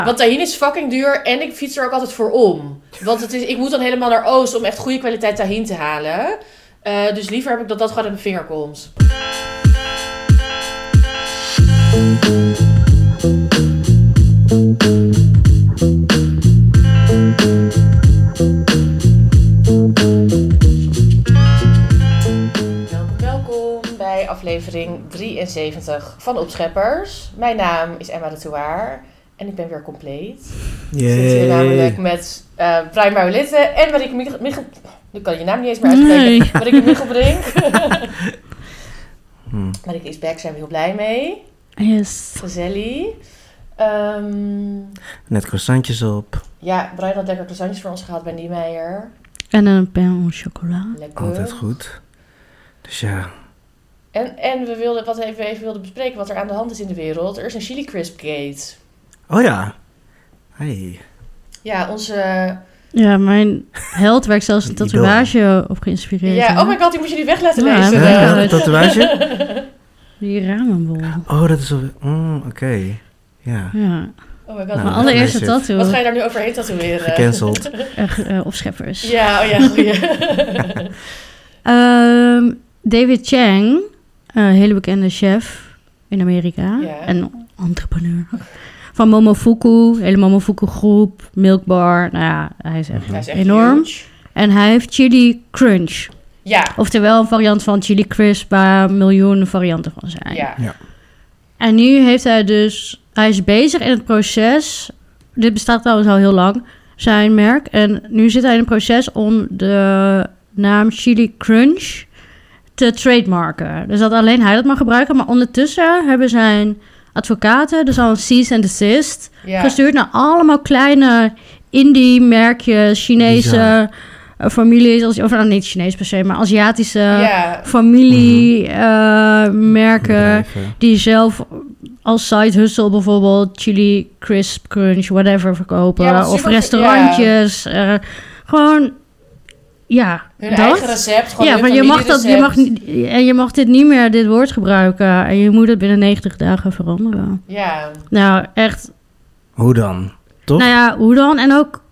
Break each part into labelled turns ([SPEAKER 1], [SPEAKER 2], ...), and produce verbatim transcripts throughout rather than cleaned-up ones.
[SPEAKER 1] Want tahin is fucking duur en ik fiets er ook altijd voor om. Want het is, ik moet dan helemaal naar Oost om echt goede kwaliteit tahin te halen. Uh, dus liever heb ik dat dat gewoon in mijn vinger komt. Welkom bij aflevering drieënzeventig van Opscheppers. Mijn naam is Emma de Touaar en ik ben weer compleet.
[SPEAKER 2] Yay.
[SPEAKER 1] Ik zit hier namelijk met uh, Brian Maulette en Marieke Michel... Michel nu kan je naam niet eens meer uitspreken.
[SPEAKER 2] Nee.
[SPEAKER 1] Marieke Michelbrink.
[SPEAKER 2] hmm.
[SPEAKER 1] Marieke is back, zijn we heel blij mee.
[SPEAKER 3] Yes.
[SPEAKER 1] Gezellig. Um,
[SPEAKER 2] Net croissantjes op.
[SPEAKER 1] ja, Brian had lekker croissantjes voor ons gehaald bij Niemeyer.
[SPEAKER 3] En een pain au chocolat.
[SPEAKER 1] Lekker.
[SPEAKER 2] Altijd goed. Dus ja.
[SPEAKER 1] En, en we wilden, wat we even, even wilden bespreken, wat er aan de hand is in de wereld. Er is een Chili Crisp Gate.
[SPEAKER 2] Oh ja. Hey.
[SPEAKER 1] Ja, onze...
[SPEAKER 3] Ja, mijn held waar ik zelfs een tatoeage op geïnspireerd.
[SPEAKER 1] Ja,
[SPEAKER 3] heb.
[SPEAKER 1] oh my god, die moet je niet weg laten
[SPEAKER 3] Ja,
[SPEAKER 1] lezen.
[SPEAKER 3] heb ik
[SPEAKER 2] Ja,
[SPEAKER 3] al.
[SPEAKER 2] een tatoeage?
[SPEAKER 3] Die ramenbol.
[SPEAKER 2] Oh, dat is al... Mm, Oké. Okay. Ja.
[SPEAKER 3] Ja.
[SPEAKER 1] Oh my god.
[SPEAKER 2] Nou,
[SPEAKER 3] Mijn
[SPEAKER 2] dat
[SPEAKER 3] allereerste
[SPEAKER 2] is het.
[SPEAKER 3] tattoo.
[SPEAKER 1] Wat ga je daar nu overheen tatoeëren?
[SPEAKER 2] Gecanceld.
[SPEAKER 3] Uh, uh, opscheppers.
[SPEAKER 1] Ja, oh ja, goeie.
[SPEAKER 3] Um, David Chang, een hele bekende chef in Amerika.
[SPEAKER 1] Ja.
[SPEAKER 3] En entrepreneur. Van Momofuku, hele Momofuku groep, Milk Bar. Nou ja, hij is echt,
[SPEAKER 1] Hij is echt
[SPEAKER 3] enorm.
[SPEAKER 1] huge.
[SPEAKER 3] En hij heeft Chili Crunch.
[SPEAKER 1] Ja.
[SPEAKER 3] Oftewel een variant van Chili Crisp waar miljoenen varianten van zijn.
[SPEAKER 1] Ja.
[SPEAKER 2] Ja.
[SPEAKER 3] En nu heeft hij dus... Hij is bezig in het proces... Dit bestaat trouwens al heel lang, zijn merk. En nu zit hij in het proces om de naam Chili Crunch te trademarken. Dus dat alleen hij dat mag gebruiken. Maar ondertussen hebben zijn advocaten dus al een cease and desist
[SPEAKER 1] Ja.
[SPEAKER 3] gestuurd naar allemaal kleine indie merkjes, Chinese
[SPEAKER 2] Bizar.
[SPEAKER 3] uh, families, of nou, niet Chinees per se, maar Aziatische
[SPEAKER 1] Ja.
[SPEAKER 3] familie uh, merken
[SPEAKER 2] Bedrijven.
[SPEAKER 3] die zelf als side hustle bijvoorbeeld Chili Crisp Crunch, whatever verkopen.
[SPEAKER 1] Ja, wat
[SPEAKER 3] of
[SPEAKER 1] super-
[SPEAKER 3] restaurantjes. uh, gewoon, ja,
[SPEAKER 1] Hun
[SPEAKER 3] dat.
[SPEAKER 1] eigen recept. Gewoon
[SPEAKER 3] Ja,
[SPEAKER 1] hun
[SPEAKER 3] maar je mag, dat, je, mag,
[SPEAKER 1] familierecept.
[SPEAKER 3] niet- en je mag dit niet meer, dit woord gebruiken. En je moet het binnen negentig dagen veranderen.
[SPEAKER 1] Ja.
[SPEAKER 3] Nou, echt.
[SPEAKER 2] Hoe dan? Toch?
[SPEAKER 3] Nou ja, hoe dan? En ook,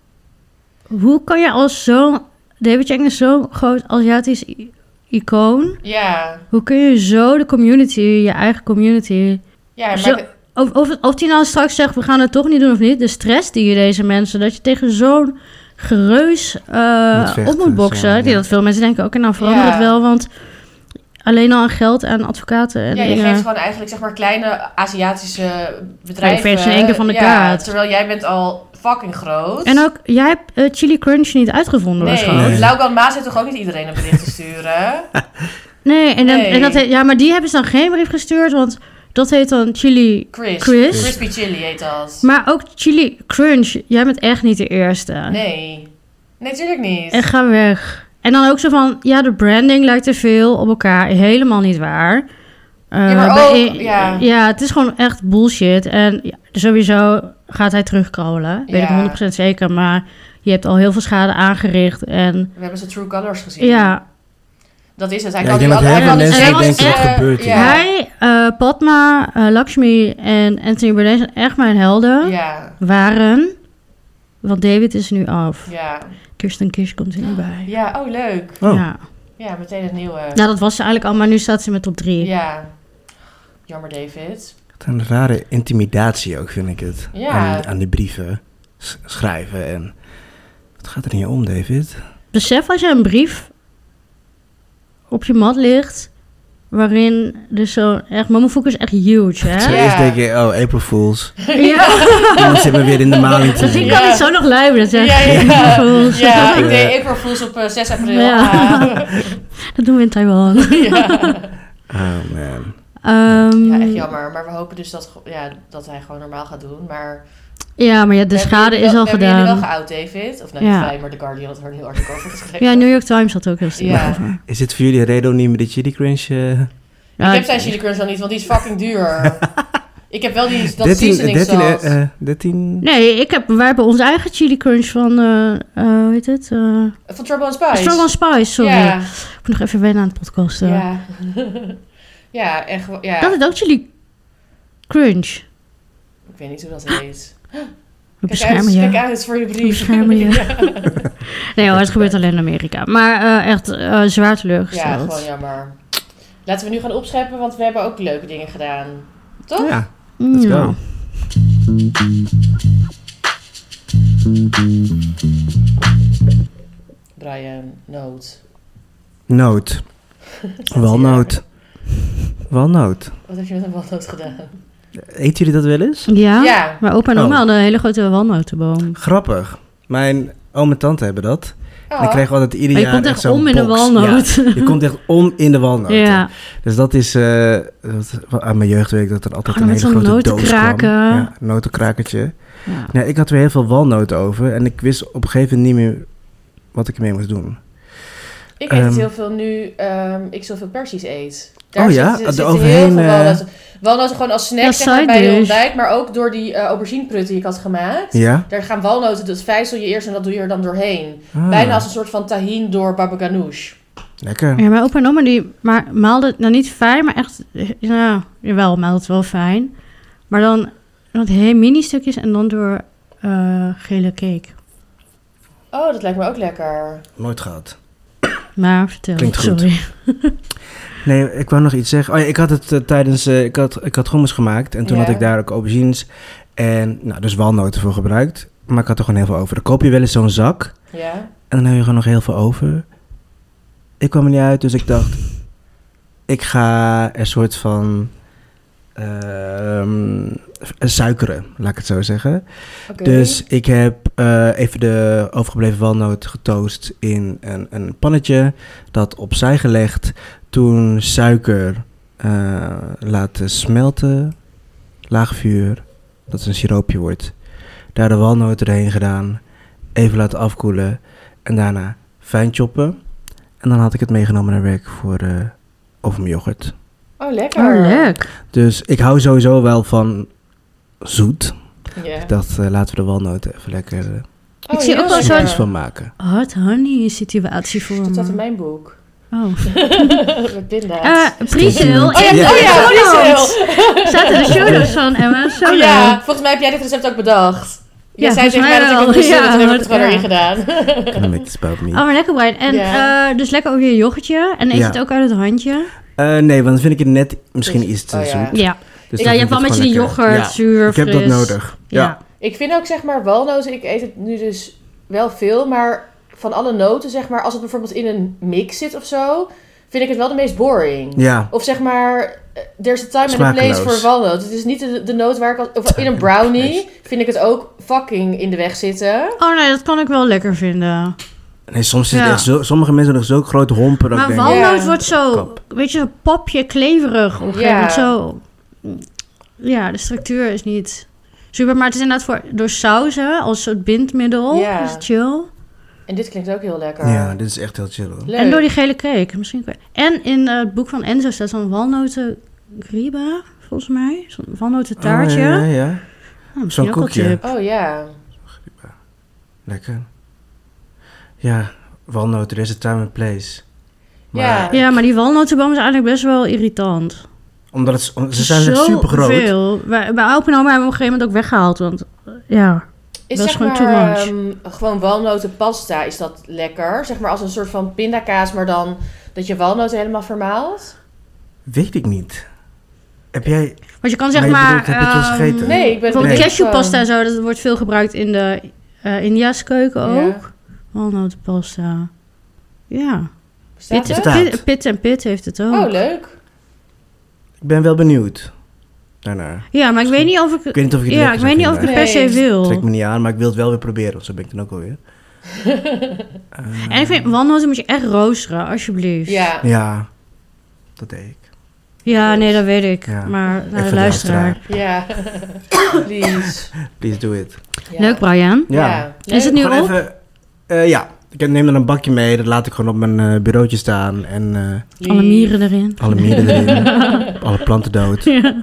[SPEAKER 3] hoe kan je als zo'n... David Chang is zo'n groot Aziatisch i- icoon.
[SPEAKER 1] Ja.
[SPEAKER 3] Hoe kun je zo de community, je eigen community...
[SPEAKER 1] Ja, maar...
[SPEAKER 3] Zo- Of, of, of die nou straks zegt, we gaan het toch niet doen of niet. De stress die je deze mensen... Dat je tegen zo'n gereus uh,
[SPEAKER 2] Moet vechten,
[SPEAKER 3] op moet boksen.
[SPEAKER 2] zo, ja.
[SPEAKER 3] Die dat veel mensen denken, oké, nou verander
[SPEAKER 1] Ja.
[SPEAKER 3] het wel. Want alleen al aan geld en advocaten en
[SPEAKER 1] Ja, je
[SPEAKER 3] dingen...
[SPEAKER 1] geeft gewoon eigenlijk zeg maar kleine Aziatische bedrijven.
[SPEAKER 3] veegt ze in één keer van de
[SPEAKER 1] ja,
[SPEAKER 3] kaart.
[SPEAKER 1] Terwijl jij bent al fucking groot.
[SPEAKER 3] En ook, jij hebt uh, Chili Crunch niet uitgevonden
[SPEAKER 1] Nee,
[SPEAKER 3] waarschijnlijk.
[SPEAKER 2] Nee.
[SPEAKER 1] Laugan Maas heeft toch ook niet iedereen een bericht te sturen?
[SPEAKER 3] Nee, en, dan,
[SPEAKER 1] Nee.
[SPEAKER 3] en dat heet, ja, maar die hebben ze dan geen brief gestuurd, want dat heet dan Chili
[SPEAKER 1] Chris.
[SPEAKER 3] Chris.
[SPEAKER 1] Crispy Chili heet dat.
[SPEAKER 3] Maar ook Chili Crunch, jij bent echt niet de eerste.
[SPEAKER 1] Nee. Nee, natuurlijk niet.
[SPEAKER 3] En ga weg. En dan ook zo van, ja, de branding lijkt te veel op elkaar. Helemaal niet waar. Uh,
[SPEAKER 1] Ja, maar
[SPEAKER 3] bij-
[SPEAKER 1] ook, ja.
[SPEAKER 3] ja, het is gewoon echt bullshit. En ja, sowieso gaat hij terugkrollen. Weet
[SPEAKER 1] Ja.
[SPEAKER 3] ik honderd procent zeker. Maar je hebt al heel veel schade aangericht. En
[SPEAKER 1] We hebben zijn True Colors gezien.
[SPEAKER 3] ja,
[SPEAKER 1] Dat is het. Hij
[SPEAKER 2] Ja,
[SPEAKER 1] kan
[SPEAKER 2] ik denk
[SPEAKER 1] nu
[SPEAKER 2] dat
[SPEAKER 1] al-
[SPEAKER 2] heel
[SPEAKER 1] hij
[SPEAKER 2] veel
[SPEAKER 1] kan
[SPEAKER 3] mensen
[SPEAKER 1] dus
[SPEAKER 3] denken,
[SPEAKER 1] echt,
[SPEAKER 2] wat
[SPEAKER 1] eh,
[SPEAKER 2] gebeurt hier?
[SPEAKER 1] Ja.
[SPEAKER 3] hij, uh, Padma, uh, Lakshmi en Anthony Bourdain zijn echt mijn helden.
[SPEAKER 1] Ja.
[SPEAKER 3] Waren. Want David is nu af.
[SPEAKER 1] Ja.
[SPEAKER 3] Kirsten Kish komt er nu bij.
[SPEAKER 1] Ja, oh leuk.
[SPEAKER 2] Oh.
[SPEAKER 3] Ja.
[SPEAKER 1] Ja, meteen het nieuwe.
[SPEAKER 3] Nou, dat was ze eigenlijk al, maar nu staat ze met top drie.
[SPEAKER 1] Ja. Jammer, David.
[SPEAKER 2] Het is een rare intimidatie ook, vind ik het.
[SPEAKER 1] Ja.
[SPEAKER 2] Aan, aan die brieven s- schrijven. En wat gaat er niet om, David?
[SPEAKER 3] Besef als je een brief op je mat ligt, waarin dus zo echt, Momofuku is echt huge, hè?
[SPEAKER 2] Zo
[SPEAKER 1] Ja.
[SPEAKER 2] eerst denk je, oh, April Fools.
[SPEAKER 3] Ja,
[SPEAKER 2] Dan zit me weer in de maling te
[SPEAKER 3] misschien
[SPEAKER 2] zien.
[SPEAKER 3] kan
[SPEAKER 1] Ja.
[SPEAKER 3] ik zo nog luisteren. Dat
[SPEAKER 1] Ja,
[SPEAKER 3] zeg
[SPEAKER 1] ja. Ja, ik
[SPEAKER 2] Ja.
[SPEAKER 1] deed April Fools op uh, zes april.
[SPEAKER 3] Ja.
[SPEAKER 1] Ja.
[SPEAKER 3] Dat doen we in Taiwan.
[SPEAKER 1] Ja.
[SPEAKER 2] Oh, man.
[SPEAKER 3] Ehm,
[SPEAKER 1] Ja, echt jammer. Maar we hopen dus dat, ja, dat hij gewoon normaal gaat doen. Maar
[SPEAKER 3] ja, maar ja, de
[SPEAKER 1] we
[SPEAKER 3] schade
[SPEAKER 1] hebben
[SPEAKER 3] is
[SPEAKER 1] jullie
[SPEAKER 3] al
[SPEAKER 1] wel, we hebben jullie
[SPEAKER 3] gedaan.
[SPEAKER 1] wel geout, David. Of nou,
[SPEAKER 3] Ja.
[SPEAKER 1] niet wij, maar The Guardian had er een heel artikel over geschreven.
[SPEAKER 3] Ja, New York Times had ook heel stil
[SPEAKER 1] Ja.
[SPEAKER 3] over.
[SPEAKER 2] Is dit voor jullie een reden om niet met de Chili Crunch... eh,
[SPEAKER 3] Ja,
[SPEAKER 1] ik heb zijn chili crunch nog niet, want die is fucking duur. Ik heb wel die, dat
[SPEAKER 2] dertien,
[SPEAKER 1] seasoning
[SPEAKER 2] dertien,
[SPEAKER 1] sauce.
[SPEAKER 2] eh, eh, dertien...
[SPEAKER 3] Nee, ik heb, wij hebben onze eigen chili crunch van, eh eh, hoe heet het? Uh,
[SPEAKER 1] Van Trouble and Spice.
[SPEAKER 3] Strong on Spice, sorry.
[SPEAKER 1] Ja.
[SPEAKER 3] Ik moet nog even wennen aan het podcasten.
[SPEAKER 1] Ja. Ja, echt. Ja.
[SPEAKER 3] Dat is ook chili crunch.
[SPEAKER 1] Ik weet niet hoe dat heet.
[SPEAKER 3] We
[SPEAKER 1] Kijk
[SPEAKER 3] beschermen
[SPEAKER 1] uit,
[SPEAKER 3] je.
[SPEAKER 1] kijk uit voor je brief.
[SPEAKER 3] We beschermen je.
[SPEAKER 1] Ja.
[SPEAKER 3] Nee hoor, het gebeurt alleen in Amerika. Maar uh, echt uh, zwaar
[SPEAKER 1] Ja,
[SPEAKER 3] teleurgesteld.
[SPEAKER 1] gewoon jammer. Laten we nu gaan opscheppen, want we hebben ook leuke dingen gedaan. Toch?
[SPEAKER 2] Ja, let's
[SPEAKER 3] Ja.
[SPEAKER 2] go.
[SPEAKER 1] Brian, noot.
[SPEAKER 2] Noot. Walnoot. Walnoot.
[SPEAKER 1] Wat heb je met een walnoot gedaan?
[SPEAKER 2] Eten jullie dat wel eens?
[SPEAKER 3] Ja,
[SPEAKER 1] Ja.
[SPEAKER 3] maar opa en oma
[SPEAKER 2] Oh.
[SPEAKER 3] hadden een hele grote walnotenboom.
[SPEAKER 2] Grappig. Mijn oom en tante hebben dat. En
[SPEAKER 1] Oh.
[SPEAKER 2] ik kreeg altijd ieder
[SPEAKER 3] Maar je
[SPEAKER 2] jaar
[SPEAKER 3] komt echt
[SPEAKER 2] zo'n
[SPEAKER 3] om in de
[SPEAKER 2] box.
[SPEAKER 3] walnoot.
[SPEAKER 2] Ja, je komt echt om in de walnoot.
[SPEAKER 3] Ja.
[SPEAKER 2] Dus dat is... eh dat, aan mijn jeugd weet ik dat er altijd
[SPEAKER 3] Oh,
[SPEAKER 2] een
[SPEAKER 3] met
[SPEAKER 2] hele
[SPEAKER 3] zo'n
[SPEAKER 2] grote doos kwam.
[SPEAKER 3] notenkraken.
[SPEAKER 2] Ja, notenkrakertje.
[SPEAKER 3] Ja.
[SPEAKER 2] Ja, ik had weer heel veel walnoten over. En ik wist op een gegeven moment niet meer wat ik ermee moest doen.
[SPEAKER 1] Ik eet het
[SPEAKER 2] Ehm.
[SPEAKER 1] heel veel nu um, ik zoveel persies eet.
[SPEAKER 2] Oh ja?
[SPEAKER 1] zitten- zitten
[SPEAKER 2] Eroverheen,
[SPEAKER 1] heel veel
[SPEAKER 2] eh,
[SPEAKER 1] walnoten. Walnoten gewoon als snack
[SPEAKER 3] Ja,
[SPEAKER 1] zeg maar,
[SPEAKER 3] side
[SPEAKER 1] bij je
[SPEAKER 3] dish.
[SPEAKER 1] ontbijt. Maar ook door die uh, aubergineprut die ik had gemaakt.
[SPEAKER 2] Ja?
[SPEAKER 1] Daar gaan walnoten, dat vijzel je eerst en dat doe je er dan doorheen.
[SPEAKER 2] Ah,
[SPEAKER 1] Bijna als een soort van tahin door baba ganoush.
[SPEAKER 2] Lekker.
[SPEAKER 3] Ja, mijn opa en oma die maar, maalden het nou niet fijn, maar echt... Nou, jawel, maalden het wel fijn. Maar dan wat heel mini stukjes en dan door uh, gele cake.
[SPEAKER 1] Oh, dat lijkt me ook lekker.
[SPEAKER 2] Nooit gehad.
[SPEAKER 3] Maar vertel,
[SPEAKER 2] Klinkt goed.
[SPEAKER 3] sorry.
[SPEAKER 2] Nee, ik wou nog iets zeggen. Oh ja, ik had het uh, tijdens... Uh, ik, had, ik had hummus gemaakt. En toen
[SPEAKER 1] Ja.
[SPEAKER 2] had ik daar ook aubergines. En nou, dus walnoten voor gebruikt. Maar ik had er gewoon heel veel over. Dan koop je wel eens zo'n zak.
[SPEAKER 1] Ja.
[SPEAKER 2] En dan heb je gewoon nog heel veel over. Ik kwam er niet uit, dus ik dacht... Ik ga er soort van... Uh, suikeren, laat ik het zo zeggen.
[SPEAKER 1] Oké.
[SPEAKER 2] Dus ik heb uh, even de overgebleven walnoot getoast in een, een pannetje. Dat opzij gelegd. Toen suiker uh, laten smelten. Laag vuur. Dat het een siroopje wordt. Daar de walnoten erheen gedaan. Even laten afkoelen. En daarna fijn choppen. En dan had ik het meegenomen naar werk voor uh, over mijn yoghurt.
[SPEAKER 1] Oh, lekker.
[SPEAKER 3] Oh, leuk.
[SPEAKER 2] Dus ik hou sowieso wel van zoet.
[SPEAKER 1] Ja.
[SPEAKER 2] Ik dacht, uh, laten we de walnoten even lekker uh,
[SPEAKER 1] Oh,
[SPEAKER 3] Ik zie ook wel
[SPEAKER 1] heerlijk.
[SPEAKER 3] zo'n-
[SPEAKER 2] iets van maken.
[SPEAKER 3] Hot honey situatie voor
[SPEAKER 1] Dat staat in
[SPEAKER 3] me.
[SPEAKER 1] mijn boek.
[SPEAKER 3] Oh.
[SPEAKER 1] Met pinda's.
[SPEAKER 3] Uh, Priesel.
[SPEAKER 1] Oh ja,
[SPEAKER 2] Ja.
[SPEAKER 1] oh ja, Priesel.
[SPEAKER 3] Staat in de show notes van Emma. Zo
[SPEAKER 1] Oh
[SPEAKER 3] leuk.
[SPEAKER 1] ja, volgens mij heb jij dit recept ook bedacht. Jij
[SPEAKER 3] Ja,
[SPEAKER 1] zei tegen
[SPEAKER 3] volgens
[SPEAKER 1] mij
[SPEAKER 3] mij
[SPEAKER 1] dat ik het
[SPEAKER 3] wel.
[SPEAKER 1] moest doen,
[SPEAKER 3] Ja,
[SPEAKER 1] toen heb ik het
[SPEAKER 3] want-
[SPEAKER 1] gewoon
[SPEAKER 3] ja.
[SPEAKER 1] erin gedaan.
[SPEAKER 2] Kind of make this about me.
[SPEAKER 3] Oh, maar lekker Brian. En
[SPEAKER 1] Ja.
[SPEAKER 3] uh, dus lekker over je yoghurtje. En eet je
[SPEAKER 2] Ja.
[SPEAKER 3] het ook uit het handje?
[SPEAKER 2] Uh, nee, want dan vind ik het net misschien
[SPEAKER 1] Dus-
[SPEAKER 2] iets te
[SPEAKER 1] oh ja.
[SPEAKER 2] zoet.
[SPEAKER 3] Ja.
[SPEAKER 2] Dus
[SPEAKER 3] Ja,
[SPEAKER 2] dan
[SPEAKER 3] je
[SPEAKER 2] vind
[SPEAKER 3] hebt wel
[SPEAKER 2] ik
[SPEAKER 3] met
[SPEAKER 2] het
[SPEAKER 3] je die
[SPEAKER 2] gewoon lekker.
[SPEAKER 3] yoghurt,
[SPEAKER 2] Ja,
[SPEAKER 3] zuur,
[SPEAKER 2] ik heb dat
[SPEAKER 3] fris.
[SPEAKER 2] nodig. Ja.
[SPEAKER 3] Ja.
[SPEAKER 1] Ik vind ook zeg maar walnoten, ik eet het nu dus wel veel, maar van alle noten zeg maar, als het bijvoorbeeld in een mix zit of zo, vind ik het wel de meest boring.
[SPEAKER 2] Ja.
[SPEAKER 1] Of zeg maar, eh, there's a time and a
[SPEAKER 2] Smakeloos.
[SPEAKER 1] place voor walnoot. Het is niet de, de noot waar ik... Als, of in een brownie vind ik het ook fucking in de weg zitten.
[SPEAKER 3] Oh nee, dat kan ik wel lekker vinden.
[SPEAKER 2] Nee, soms is het
[SPEAKER 3] Ja.
[SPEAKER 2] echt zo... Sommige mensen hebben zo'n groot hompen dat
[SPEAKER 3] Maar
[SPEAKER 2] ik denk...
[SPEAKER 3] walnoot
[SPEAKER 1] Ja.
[SPEAKER 3] wordt zo,
[SPEAKER 2] Kap.
[SPEAKER 3] weet je, popje, kleverig. Op een gegeven
[SPEAKER 1] Ja.
[SPEAKER 3] moment zo. Ja, de structuur is niet super. Maar het is inderdaad voor, door sauzen als soort bindmiddel.
[SPEAKER 1] Ja.
[SPEAKER 3] Is het chill.
[SPEAKER 1] En dit klinkt ook heel lekker.
[SPEAKER 2] Ja, dit is echt heel chill hoor.
[SPEAKER 1] Leuk.
[SPEAKER 3] En door die gele cake. Misschien. En in uh, het boek van Enzo staat zo'n walnoten griba, volgens mij. Zo'n walnoten taartje.
[SPEAKER 2] Oh, ja, ja, ja.
[SPEAKER 3] Nou, misschien
[SPEAKER 2] Zo'n
[SPEAKER 3] ook wel
[SPEAKER 2] koekje.
[SPEAKER 3] tip.
[SPEAKER 1] Oh ja.
[SPEAKER 2] Lekker. Ja, walnoten, er is a time and place. Maar,
[SPEAKER 1] Ja.
[SPEAKER 3] Ja, maar die walnotenboom is eigenlijk best wel irritant.
[SPEAKER 2] Omdat het, om- ze zijn
[SPEAKER 3] Zo
[SPEAKER 2] super groot.
[SPEAKER 3] veel. Bij, bij opa en oma hebben we op een gegeven moment ook weggehaald. Want uh, ja,
[SPEAKER 1] Is
[SPEAKER 3] Dat is
[SPEAKER 1] zeg
[SPEAKER 3] gewoon too
[SPEAKER 1] maar
[SPEAKER 3] much.
[SPEAKER 1] ehm, gewoon walnotenpasta, is dat lekker? Zeg maar als een soort van pindakaas, maar dan dat je walnoten helemaal vermaalt?
[SPEAKER 2] Weet ik niet. Heb jij...
[SPEAKER 3] want je kan zeg
[SPEAKER 2] Maar je
[SPEAKER 3] maar...
[SPEAKER 2] bedoelt, heb je het wel eens
[SPEAKER 3] ehm,
[SPEAKER 2] gegeten?
[SPEAKER 1] Nee, ik ben
[SPEAKER 3] Bijvoorbeeld
[SPEAKER 2] Nee.
[SPEAKER 3] cashewpasta en zo, dat wordt veel gebruikt in de uh, India's keuken
[SPEAKER 1] Ja.
[SPEAKER 3] ook. Walnotenpasta. Ja.
[SPEAKER 1] Bestaat
[SPEAKER 3] Pit,
[SPEAKER 1] het?
[SPEAKER 2] Staat.
[SPEAKER 3] Pit, Pit en Pit heeft het ook.
[SPEAKER 1] Oh, leuk.
[SPEAKER 2] Ik ben wel benieuwd. Daarna.
[SPEAKER 3] Ja, maar ik weet niet of ik...
[SPEAKER 2] Ik weet niet of ik het
[SPEAKER 3] ja,
[SPEAKER 2] lekker
[SPEAKER 3] ik
[SPEAKER 2] zou
[SPEAKER 3] weet niet of ik het
[SPEAKER 2] vinden.
[SPEAKER 3] per se
[SPEAKER 1] Nee.
[SPEAKER 3] wil.
[SPEAKER 2] Trek me niet aan, maar ik wil het wel weer proberen. Want zo ben ik dan ook alweer. Uh,
[SPEAKER 3] En ik vind, walnoten moet je echt roosteren, alsjeblieft.
[SPEAKER 1] Ja.
[SPEAKER 2] Ja, dat deed ik.
[SPEAKER 3] Ja, nee, dat weet ik.
[SPEAKER 2] Ja.
[SPEAKER 3] Maar
[SPEAKER 2] Even
[SPEAKER 3] naar de
[SPEAKER 2] de
[SPEAKER 3] luisteraar.
[SPEAKER 1] Ja. Please.
[SPEAKER 2] Please do it.
[SPEAKER 1] Ja.
[SPEAKER 3] Leuk, Brian.
[SPEAKER 2] Ja.
[SPEAKER 3] Is het nu
[SPEAKER 2] Gewoon
[SPEAKER 3] op?
[SPEAKER 2] even... eh, ja, ik neem dan een bakje mee. Dat laat ik gewoon op mijn eh, bureautje staan. En eh,
[SPEAKER 3] Alle mieren erin.
[SPEAKER 2] alle mieren erin. Alle planten dood.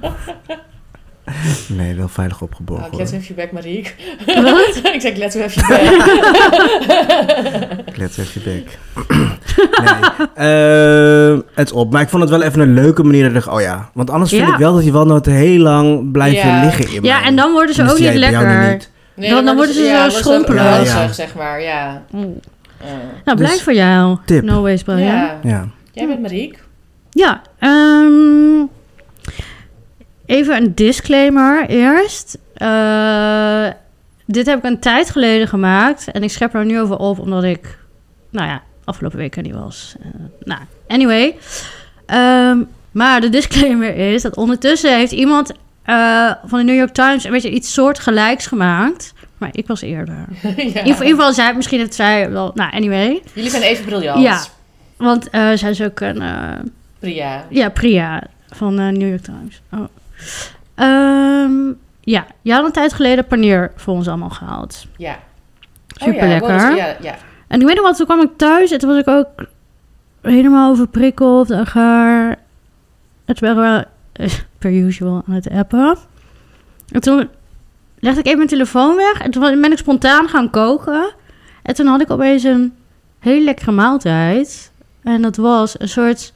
[SPEAKER 2] Nee, wel veilig opgeborgen.
[SPEAKER 1] Oh,
[SPEAKER 2] hoor.
[SPEAKER 1] let's have you back, Marieke.
[SPEAKER 3] Wat?
[SPEAKER 1] Ik zeg, let's have you back.
[SPEAKER 2] Let's have you back. Nee, eh, het is op. Maar ik vond het wel even een leuke manier. Dat ik dacht, oh ja. Want anders vind
[SPEAKER 3] Ja.
[SPEAKER 2] ik wel dat die walnoten heel lang blijven
[SPEAKER 1] Ja.
[SPEAKER 2] liggen in
[SPEAKER 3] Ja,
[SPEAKER 2] mijn-
[SPEAKER 3] en dan worden ze
[SPEAKER 2] Tenminste,
[SPEAKER 3] ook niet
[SPEAKER 2] jij- bij jou nu
[SPEAKER 3] lekker.
[SPEAKER 2] niet.
[SPEAKER 1] Nee,
[SPEAKER 3] dan, dan worden ze
[SPEAKER 1] ja,
[SPEAKER 3] zo schrompelig.
[SPEAKER 2] Ja,
[SPEAKER 1] ranzig,
[SPEAKER 2] ja.
[SPEAKER 1] zeg maar, ja.
[SPEAKER 3] Oh.
[SPEAKER 1] Uh,
[SPEAKER 3] Nou,
[SPEAKER 2] Dus,
[SPEAKER 3] blijf voor jou.
[SPEAKER 2] tip.
[SPEAKER 3] No waste, Brian. Ja,
[SPEAKER 1] ja.
[SPEAKER 2] Ja.
[SPEAKER 1] Jij bent Mariek.
[SPEAKER 3] ja um, even een disclaimer eerst. Uh, dit heb ik een tijd geleden gemaakt. En ik schep er nu over op, omdat ik... Nou ja, afgelopen week er niet was. Uh, nou, anyway. Um, maar de disclaimer is dat ondertussen heeft iemand uh, van de New York Times een beetje iets soortgelijks gemaakt. Maar ik was eerder.
[SPEAKER 1] ja.
[SPEAKER 3] In ieder geval, in ieder geval zij, misschien heeft zij wel... Nou, anyway.
[SPEAKER 1] Jullie zijn even briljant.
[SPEAKER 3] Ja, want uh, zij is ook een... Uh,
[SPEAKER 1] Priya.
[SPEAKER 3] ja, Priya van uh, New York Times. Oh. Um, ja, je had een tijd geleden paneer voor ons allemaal gehaald.
[SPEAKER 1] Ja.
[SPEAKER 3] Super
[SPEAKER 1] oh, ja.
[SPEAKER 3] lekker.
[SPEAKER 1] Wat is- ja, ja.
[SPEAKER 3] En ik weet nog wat, toen kwam ik thuis en toen was ik ook helemaal overprikkeld. En gaar. Het waren wel uh, per usual aan het appen. En toen legde ik even mijn telefoon weg en toen ben ik spontaan gaan koken. En toen had ik opeens een hele lekkere maaltijd. En dat was een soort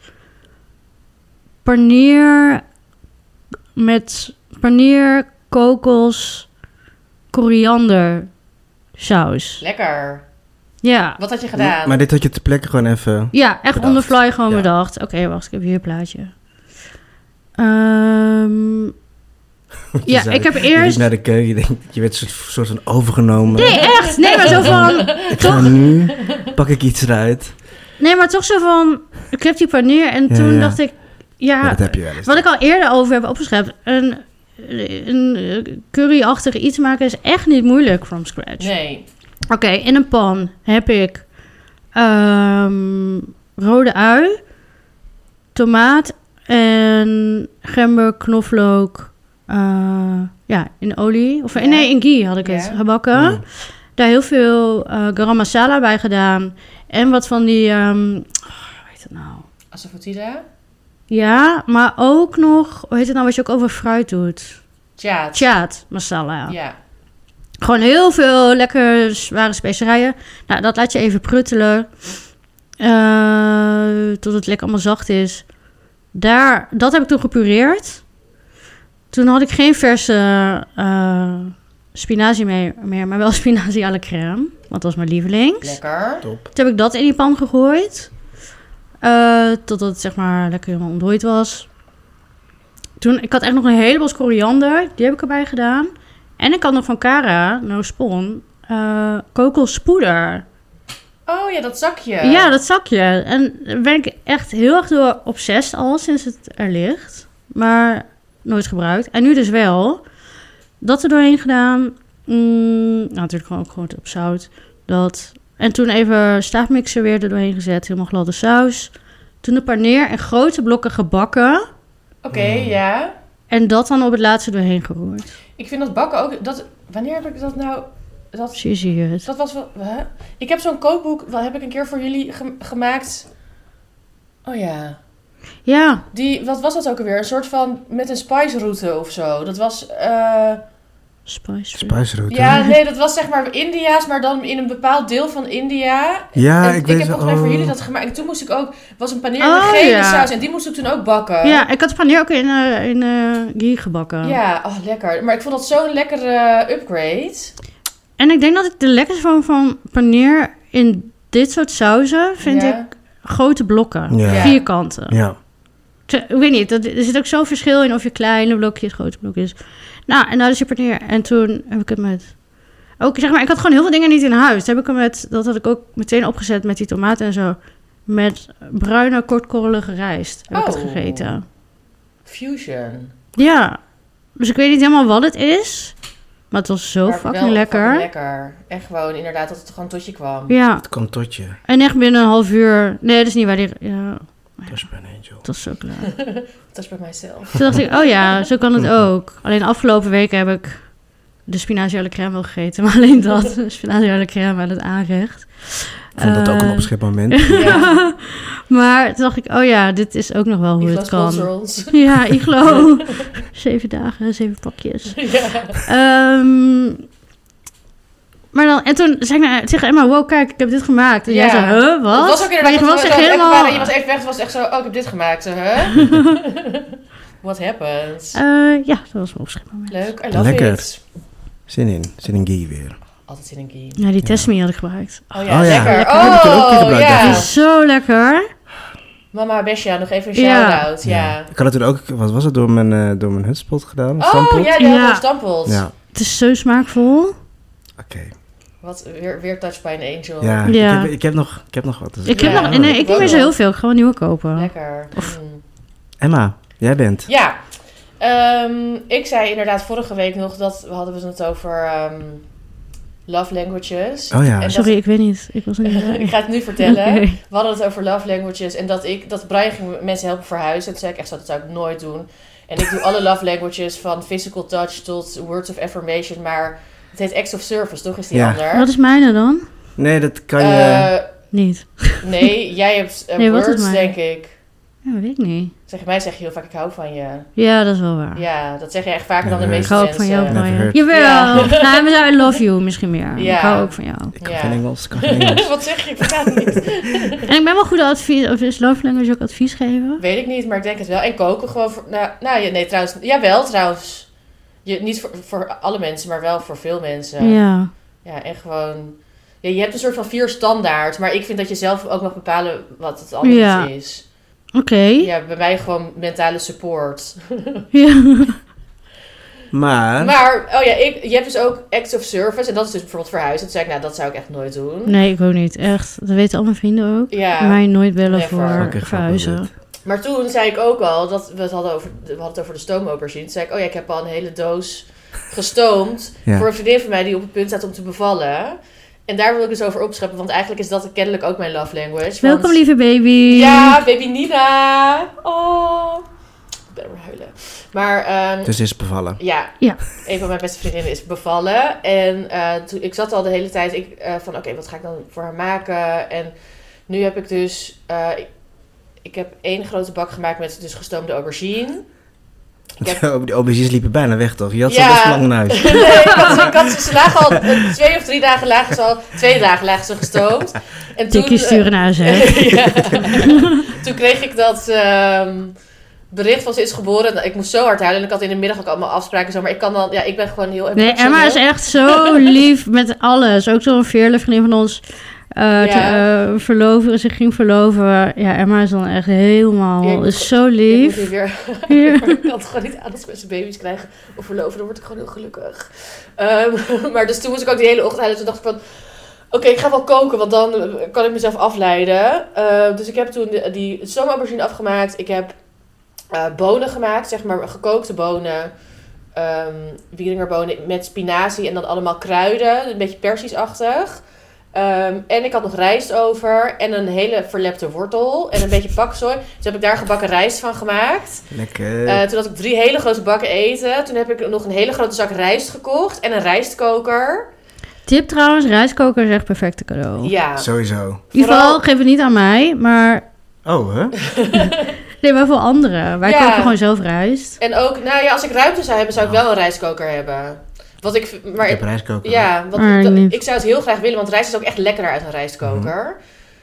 [SPEAKER 3] paneer met paneer, kokos, koriander saus.
[SPEAKER 1] Lekker.
[SPEAKER 3] Ja.
[SPEAKER 1] Wat had je gedaan?
[SPEAKER 2] Maar dit had je ter plekke gewoon even...
[SPEAKER 3] Ja, echt
[SPEAKER 2] Bedacht.
[SPEAKER 3] on the fly gewoon
[SPEAKER 2] Ja.
[SPEAKER 3] bedacht. Oké, okay, wacht, ik heb hier een plaatje. Um,
[SPEAKER 2] Je
[SPEAKER 3] ja,
[SPEAKER 2] zei-
[SPEAKER 3] ik heb
[SPEAKER 2] Je
[SPEAKER 3] eerst...
[SPEAKER 2] liep naar de keuken, je, denkt, je werd soort, soort van overgenomen.
[SPEAKER 3] Nee, echt. Nee, maar zo van...
[SPEAKER 2] Ik ga nu, pak ik iets eruit.
[SPEAKER 3] Nee, maar toch zo van... Ik heb die paneer en
[SPEAKER 2] Ja,
[SPEAKER 3] toen
[SPEAKER 2] ja.
[SPEAKER 3] dacht ik... Ja,
[SPEAKER 2] Ja, dat heb je wel eens.
[SPEAKER 3] wat ik al eerder over heb opgeschreven... Een, een curryachtig iets maken is echt niet moeilijk from scratch.
[SPEAKER 1] Nee.
[SPEAKER 3] Oké, okay, in een pan heb ik um, rode ui, tomaat en gember, knoflook, uh, ja, in olie. Of
[SPEAKER 1] Ja.
[SPEAKER 3] nee, in ghee had ik het
[SPEAKER 1] Ja.
[SPEAKER 3] gebakken.
[SPEAKER 2] Mm.
[SPEAKER 3] Daar heel veel uh, garam masala bij gedaan. En wat van die, um, oh, hoe heet het nou?
[SPEAKER 1] Asafoetida?
[SPEAKER 3] Ja, maar ook nog, hoe heet het nou wat je ook over fruit doet?
[SPEAKER 1] Tja.
[SPEAKER 3] Chaat masala.
[SPEAKER 1] Ja.
[SPEAKER 3] Gewoon heel veel lekker zware specerijen. Nou, dat laat je even pruttelen. Uh, tot het lekker allemaal zacht is. Daar, dat heb ik toen gepureerd. Toen had ik geen verse uh, spinazie mee, meer, maar wel spinazie à la crème. Want dat was mijn lievelings.
[SPEAKER 1] Lekker.
[SPEAKER 2] Top.
[SPEAKER 3] Toen heb ik dat in die pan gegooid. Uh, totdat het zeg maar lekker helemaal ontdooid was. Toen, ik had echt nog een hele bos koriander. Die heb ik erbij gedaan. En ik had nog van Cara, no spon, uh, kokospoeder.
[SPEAKER 1] Oh ja, dat zakje.
[SPEAKER 3] Ja, dat zakje. En daar ben ik echt heel erg door obsessed al sinds het er ligt. Maar nooit gebruikt. En nu dus wel. Dat er doorheen gedaan. Mm, nou, natuurlijk gewoon ook gewoon op zout. Dat. En toen even staafmixer weer er doorheen gezet. Helemaal gladde saus. Toen de paneer en grote blokken gebakken.
[SPEAKER 1] Oké, okay, ja.
[SPEAKER 3] En dat dan op het laatste doorheen geroerd.
[SPEAKER 1] Ik vind dat bakken ook... Dat, wanneer heb ik dat nou... Dat,
[SPEAKER 3] Zie je het.
[SPEAKER 1] dat was wel... Huh? Ik heb zo'n kookboek... Wat heb ik een keer voor jullie ge- gemaakt? Oh ja.
[SPEAKER 3] Ja.
[SPEAKER 1] Die, wat was dat ook alweer? Een soort van... Met een spice route of zo. Dat was... Uh,
[SPEAKER 3] Spice.
[SPEAKER 2] Spice route.
[SPEAKER 1] ja, nee, dat was zeg maar India's, maar dan in een bepaald deel van India.
[SPEAKER 2] Ja,
[SPEAKER 1] en
[SPEAKER 2] ik
[SPEAKER 1] ik
[SPEAKER 2] weet
[SPEAKER 1] heb
[SPEAKER 2] zo-
[SPEAKER 1] volgens mij voor
[SPEAKER 2] oh.
[SPEAKER 1] jullie dat gemaakt. En toen moest ik ook... Was een paneer
[SPEAKER 3] Oh,
[SPEAKER 1] met gele
[SPEAKER 3] ja.
[SPEAKER 1] saus. En die moest ik toen ook bakken.
[SPEAKER 3] Ja, ik had paneer ook in, uh, in uh, ghee gebakken.
[SPEAKER 1] Ja, oh, lekker. Maar ik vond dat zo'n lekkere upgrade.
[SPEAKER 3] En ik denk dat ik de lekkerste vorm van paneer in dit soort sauzen vind
[SPEAKER 1] Ja.
[SPEAKER 3] ik grote blokken.
[SPEAKER 2] Ja.
[SPEAKER 1] Ja.
[SPEAKER 3] Vierkanten.
[SPEAKER 2] Ja.
[SPEAKER 3] Ik weet niet, dat, er zit ook zo'n verschil in of je kleine blokjes, grote blokjes. Nou, en nou is je paneer. En toen heb ik het met... Ook zeg maar, ik had gewoon heel veel dingen niet in huis. Toen heb ik hem met... Dat had ik ook meteen opgezet met die tomaten en zo. Met bruine, kortkorrelige rijst heb ik het
[SPEAKER 1] Oh.
[SPEAKER 3] gegeten.
[SPEAKER 1] Fusion.
[SPEAKER 3] Ja. Dus ik weet niet helemaal wat het is. Maar het was zo
[SPEAKER 1] Maar
[SPEAKER 3] fucking
[SPEAKER 1] wel
[SPEAKER 3] lekker.
[SPEAKER 1] fucking lekker. En gewoon inderdaad dat het gewoon tot je kwam.
[SPEAKER 3] Ja.
[SPEAKER 2] Het kwam tot je.
[SPEAKER 3] En echt binnen een half uur... Nee, dat is niet waar die... Ja,
[SPEAKER 2] Dat is mijn angel.
[SPEAKER 3] dat was zo klaar.
[SPEAKER 1] Dat is bij mijzelf.
[SPEAKER 3] Toen dacht ik, oh ja, zo kan het ook. Alleen afgelopen weken heb ik de spinazie à la crème wel gegeten. Maar alleen dat, de spinazie à la crème aan het aanrecht.
[SPEAKER 2] Ik vond dat ook een
[SPEAKER 3] Eh,
[SPEAKER 2] opschepmoment.
[SPEAKER 1] Ja.
[SPEAKER 3] Maar toen dacht ik, oh ja, dit is ook nog wel hoe
[SPEAKER 1] Iglo
[SPEAKER 3] het kan.
[SPEAKER 1] sponsor ons.
[SPEAKER 3] Ja, Iglo. Zeven dagen, zeven pakjes.
[SPEAKER 1] Ja.
[SPEAKER 3] Ehm, maar dan, en toen zei ik nou, tegen Emma, wow, kijk, ik heb dit gemaakt. En
[SPEAKER 1] Ja.
[SPEAKER 3] jij zei, huh, wat?
[SPEAKER 1] Het was ook
[SPEAKER 3] maar je
[SPEAKER 1] inderdaad...
[SPEAKER 3] was
[SPEAKER 1] dat
[SPEAKER 3] echt
[SPEAKER 1] we even
[SPEAKER 3] helemaal...
[SPEAKER 1] waren, je was even weg. Het was echt zo... Oh, ik heb dit gemaakt. Zo, hè? What happened?
[SPEAKER 3] Eh, ja, dat was mijn opschepmoment.
[SPEAKER 1] Leuk. I love
[SPEAKER 2] Lekker.
[SPEAKER 1] it.
[SPEAKER 2] Zin in. Zin in ghee weer.
[SPEAKER 1] Altijd zin in ghee.
[SPEAKER 3] Ja, die Testme had ik gebruikt.
[SPEAKER 1] Oh ja,
[SPEAKER 2] Oh ja.
[SPEAKER 1] lekker.
[SPEAKER 3] Lekker.
[SPEAKER 1] Oh,
[SPEAKER 2] Heb ik er ook in gebruikt,
[SPEAKER 1] ja.
[SPEAKER 3] Die is zo lekker.
[SPEAKER 1] Mama Besja, nog even een
[SPEAKER 3] Ja.
[SPEAKER 1] shout-out. Ja.
[SPEAKER 2] Ik had het toen ook, wat was het, door mijn, uh, door mijn hutspot gedaan?
[SPEAKER 1] Oh
[SPEAKER 2] Stampot?
[SPEAKER 1] ja, die
[SPEAKER 3] Ja.
[SPEAKER 1] hadden we stampot.
[SPEAKER 2] Ja,
[SPEAKER 3] Het is zo smaakvol.
[SPEAKER 2] oké.
[SPEAKER 1] Wat, weer, weer Touched by an Angel.
[SPEAKER 2] Ja,
[SPEAKER 3] Ja.
[SPEAKER 2] Ik, heb, ik, heb nog, ik heb nog wat. Dus
[SPEAKER 3] Ik
[SPEAKER 1] Ja.
[SPEAKER 3] heb nog... Nee, ik niet meer zo heel veel. Ik ga wel nieuwe kopen.
[SPEAKER 1] Lekker. Mm.
[SPEAKER 2] Emma, jij bent.
[SPEAKER 1] Ja, Ehm, ik zei inderdaad vorige week nog dat we hadden we het over ehm, love languages.
[SPEAKER 2] Oh ja.
[SPEAKER 1] En dat-
[SPEAKER 3] Sorry, ik weet niet. Ik was niet
[SPEAKER 1] ik ga het nu vertellen.
[SPEAKER 3] Oké.
[SPEAKER 1] We hadden het over love languages en dat ik dat Brian ging mensen helpen verhuizen. En toen zei ik echt zo, dat zou ik nooit doen. En ik doe alle love languages van physical touch tot words of affirmation, maar het heet acts of service, toch is die
[SPEAKER 2] Ja.
[SPEAKER 1] ander?
[SPEAKER 3] Wat is mijne dan?
[SPEAKER 2] Nee, dat kan je...
[SPEAKER 1] Eh,
[SPEAKER 3] Niet.
[SPEAKER 1] nee, jij hebt eh,
[SPEAKER 3] Nee, wat is
[SPEAKER 1] words,
[SPEAKER 3] mijn?
[SPEAKER 1] denk ik.
[SPEAKER 3] Ja, weet ik niet.
[SPEAKER 1] Zeg mij zeg je heel vaak, ik hou van je.
[SPEAKER 3] Ja, dat is wel waar.
[SPEAKER 1] Ja, dat zeg je echt vaker dan de
[SPEAKER 2] Nee,
[SPEAKER 3] Ik
[SPEAKER 1] meeste
[SPEAKER 3] hou ook
[SPEAKER 1] mensen.
[SPEAKER 3] van jou,
[SPEAKER 2] Never
[SPEAKER 3] Brian.
[SPEAKER 2] heard.
[SPEAKER 3] Jawel.
[SPEAKER 1] Ja.
[SPEAKER 3] Nou, maar I love you misschien meer.
[SPEAKER 1] Ja.
[SPEAKER 3] Ik hou ook van jou.
[SPEAKER 2] Ik kan
[SPEAKER 1] Ja.
[SPEAKER 2] geen Engels, ik kan geen Engels.
[SPEAKER 1] Wat zeg je? Ik versta het niet.
[SPEAKER 3] En ik ben wel goed advies. Of is love language ook advies geven?
[SPEAKER 1] Weet ik niet, maar ik denk het wel. En koken gewoon voor... Nou, nou ja, nee, trouwens... Jawel, trouwens. Je, niet voor, voor alle mensen, maar wel voor veel mensen.
[SPEAKER 3] Ja.
[SPEAKER 1] Ja, en gewoon... Ja, je hebt een soort van vier standaard. Maar ik vind dat je zelf ook mag bepalen wat het anders
[SPEAKER 3] Ja.
[SPEAKER 1] is.
[SPEAKER 3] Oké.
[SPEAKER 1] Ja, bij mij gewoon mentale support.
[SPEAKER 3] Ja.
[SPEAKER 2] Maar...
[SPEAKER 1] Maar, oh ja, ik, je hebt dus ook acts of service. En dat is dus bijvoorbeeld verhuizen. Toen zei ik, nou, dat zou ik echt nooit doen.
[SPEAKER 3] Nee, ik ook niet. Echt. Dat weten al mijn vrienden ook.
[SPEAKER 1] Ja.
[SPEAKER 3] Mij nooit bellen
[SPEAKER 1] Never.
[SPEAKER 3] voor
[SPEAKER 2] Fucking
[SPEAKER 3] verhuizen.
[SPEAKER 2] grappig
[SPEAKER 1] Maar toen zei ik ook al, dat we het hadden over, we hadden het over de stoomaubergine. Toen zei ik, oh ja, ik heb al een hele doos gestoomd
[SPEAKER 2] Ja.
[SPEAKER 1] voor een vriendin van mij die op het punt staat om te bevallen. En daar wil ik dus over opscheppen, want eigenlijk is dat kennelijk ook mijn love language.
[SPEAKER 3] Welkom,
[SPEAKER 1] want-
[SPEAKER 3] lieve baby.
[SPEAKER 1] Ja, baby Nina. Oh, ik ben er weer huilen. Maar ehm,
[SPEAKER 2] Dus is bevallen.
[SPEAKER 1] ja,
[SPEAKER 3] Ja.
[SPEAKER 1] een van mijn beste vriendinnen is bevallen. En eh, toen, ik zat al de hele tijd ik, eh, van, oké, wat ga ik dan voor haar maken? En nu heb ik dus... eh, ik, ik heb één grote bak gemaakt met dus gestoomde aubergine. Ik heb-
[SPEAKER 2] De aubergines liepen bijna weg, toch? Je had
[SPEAKER 1] Ja.
[SPEAKER 2] ze best lang in huis.
[SPEAKER 1] nee, ik had, ik had, ze lagen al eh, twee of drie dagen lagen ze al... Twee dagen lagen ze gestoomd. En toen,
[SPEAKER 3] Tikkie
[SPEAKER 1] eh,
[SPEAKER 3] sturen naar huis, hè.
[SPEAKER 1] ja. Toen kreeg ik dat ehm, bericht van ze is geboren. Nou, ik moest zo hard huilen. En ik had in de middag ook allemaal afspraken. Zo, maar ik kan dan... Ja, ik ben gewoon heel
[SPEAKER 3] Nee,
[SPEAKER 1] emotioneel.
[SPEAKER 3] Emma is echt zo lief met alles. Ook zo'n veerle vriendin van ons. eh te,
[SPEAKER 1] Ja.
[SPEAKER 3] eh, verloven, ze ging verloven. Ja, Emma is dan echt helemaal...
[SPEAKER 1] Ja, ik moet
[SPEAKER 3] is zo
[SPEAKER 1] Ik moet
[SPEAKER 3] lief.
[SPEAKER 1] hier weer...
[SPEAKER 3] Ja.
[SPEAKER 1] ik kan het gewoon niet aan als mensen baby's krijgen of verloven. Dan word ik gewoon heel gelukkig. Ehm, maar dus toen moest ik ook die hele ochtend huilen. Toen dacht ik van... Oké, ik ga wel koken, want dan eh, kan ik mezelf afleiden. Ehm, dus ik heb toen de- die stoomaubergine afgemaakt. Ik heb eh, bonen gemaakt, zeg maar gekookte bonen. ehm wieringerbonen met spinazie en dan allemaal kruiden. Een beetje persisch-achtig. Ehm, en ik had nog rijst over en een hele verlepte wortel en een beetje paksoi. Dus heb ik daar gebakken rijst van gemaakt.
[SPEAKER 2] Lekker.
[SPEAKER 1] Eh, toen had ik drie hele grote bakken eten. Toen heb ik nog een hele grote zak rijst gekocht en een rijstkoker.
[SPEAKER 3] Tip trouwens, rijstkoker is echt perfecte cadeau.
[SPEAKER 1] Ja.
[SPEAKER 2] Sowieso.
[SPEAKER 3] In ieder geval,
[SPEAKER 1] Vooral-
[SPEAKER 3] geef het niet aan mij, maar...
[SPEAKER 2] Oh, hè?
[SPEAKER 3] Nee, maar voor anderen. Wij
[SPEAKER 1] Ja.
[SPEAKER 3] koken gewoon zelf rijst.
[SPEAKER 1] En ook, nou ja, als ik ruimte zou hebben, zou ik wel een rijstkoker hebben. Wat ik, maar
[SPEAKER 2] Ik heb rijstkoker.
[SPEAKER 1] ja, want
[SPEAKER 3] Maar
[SPEAKER 1] dat-
[SPEAKER 3] niet.
[SPEAKER 1] ik zou het heel graag willen, want rijst is ook echt lekkerder uit een rijstkoker.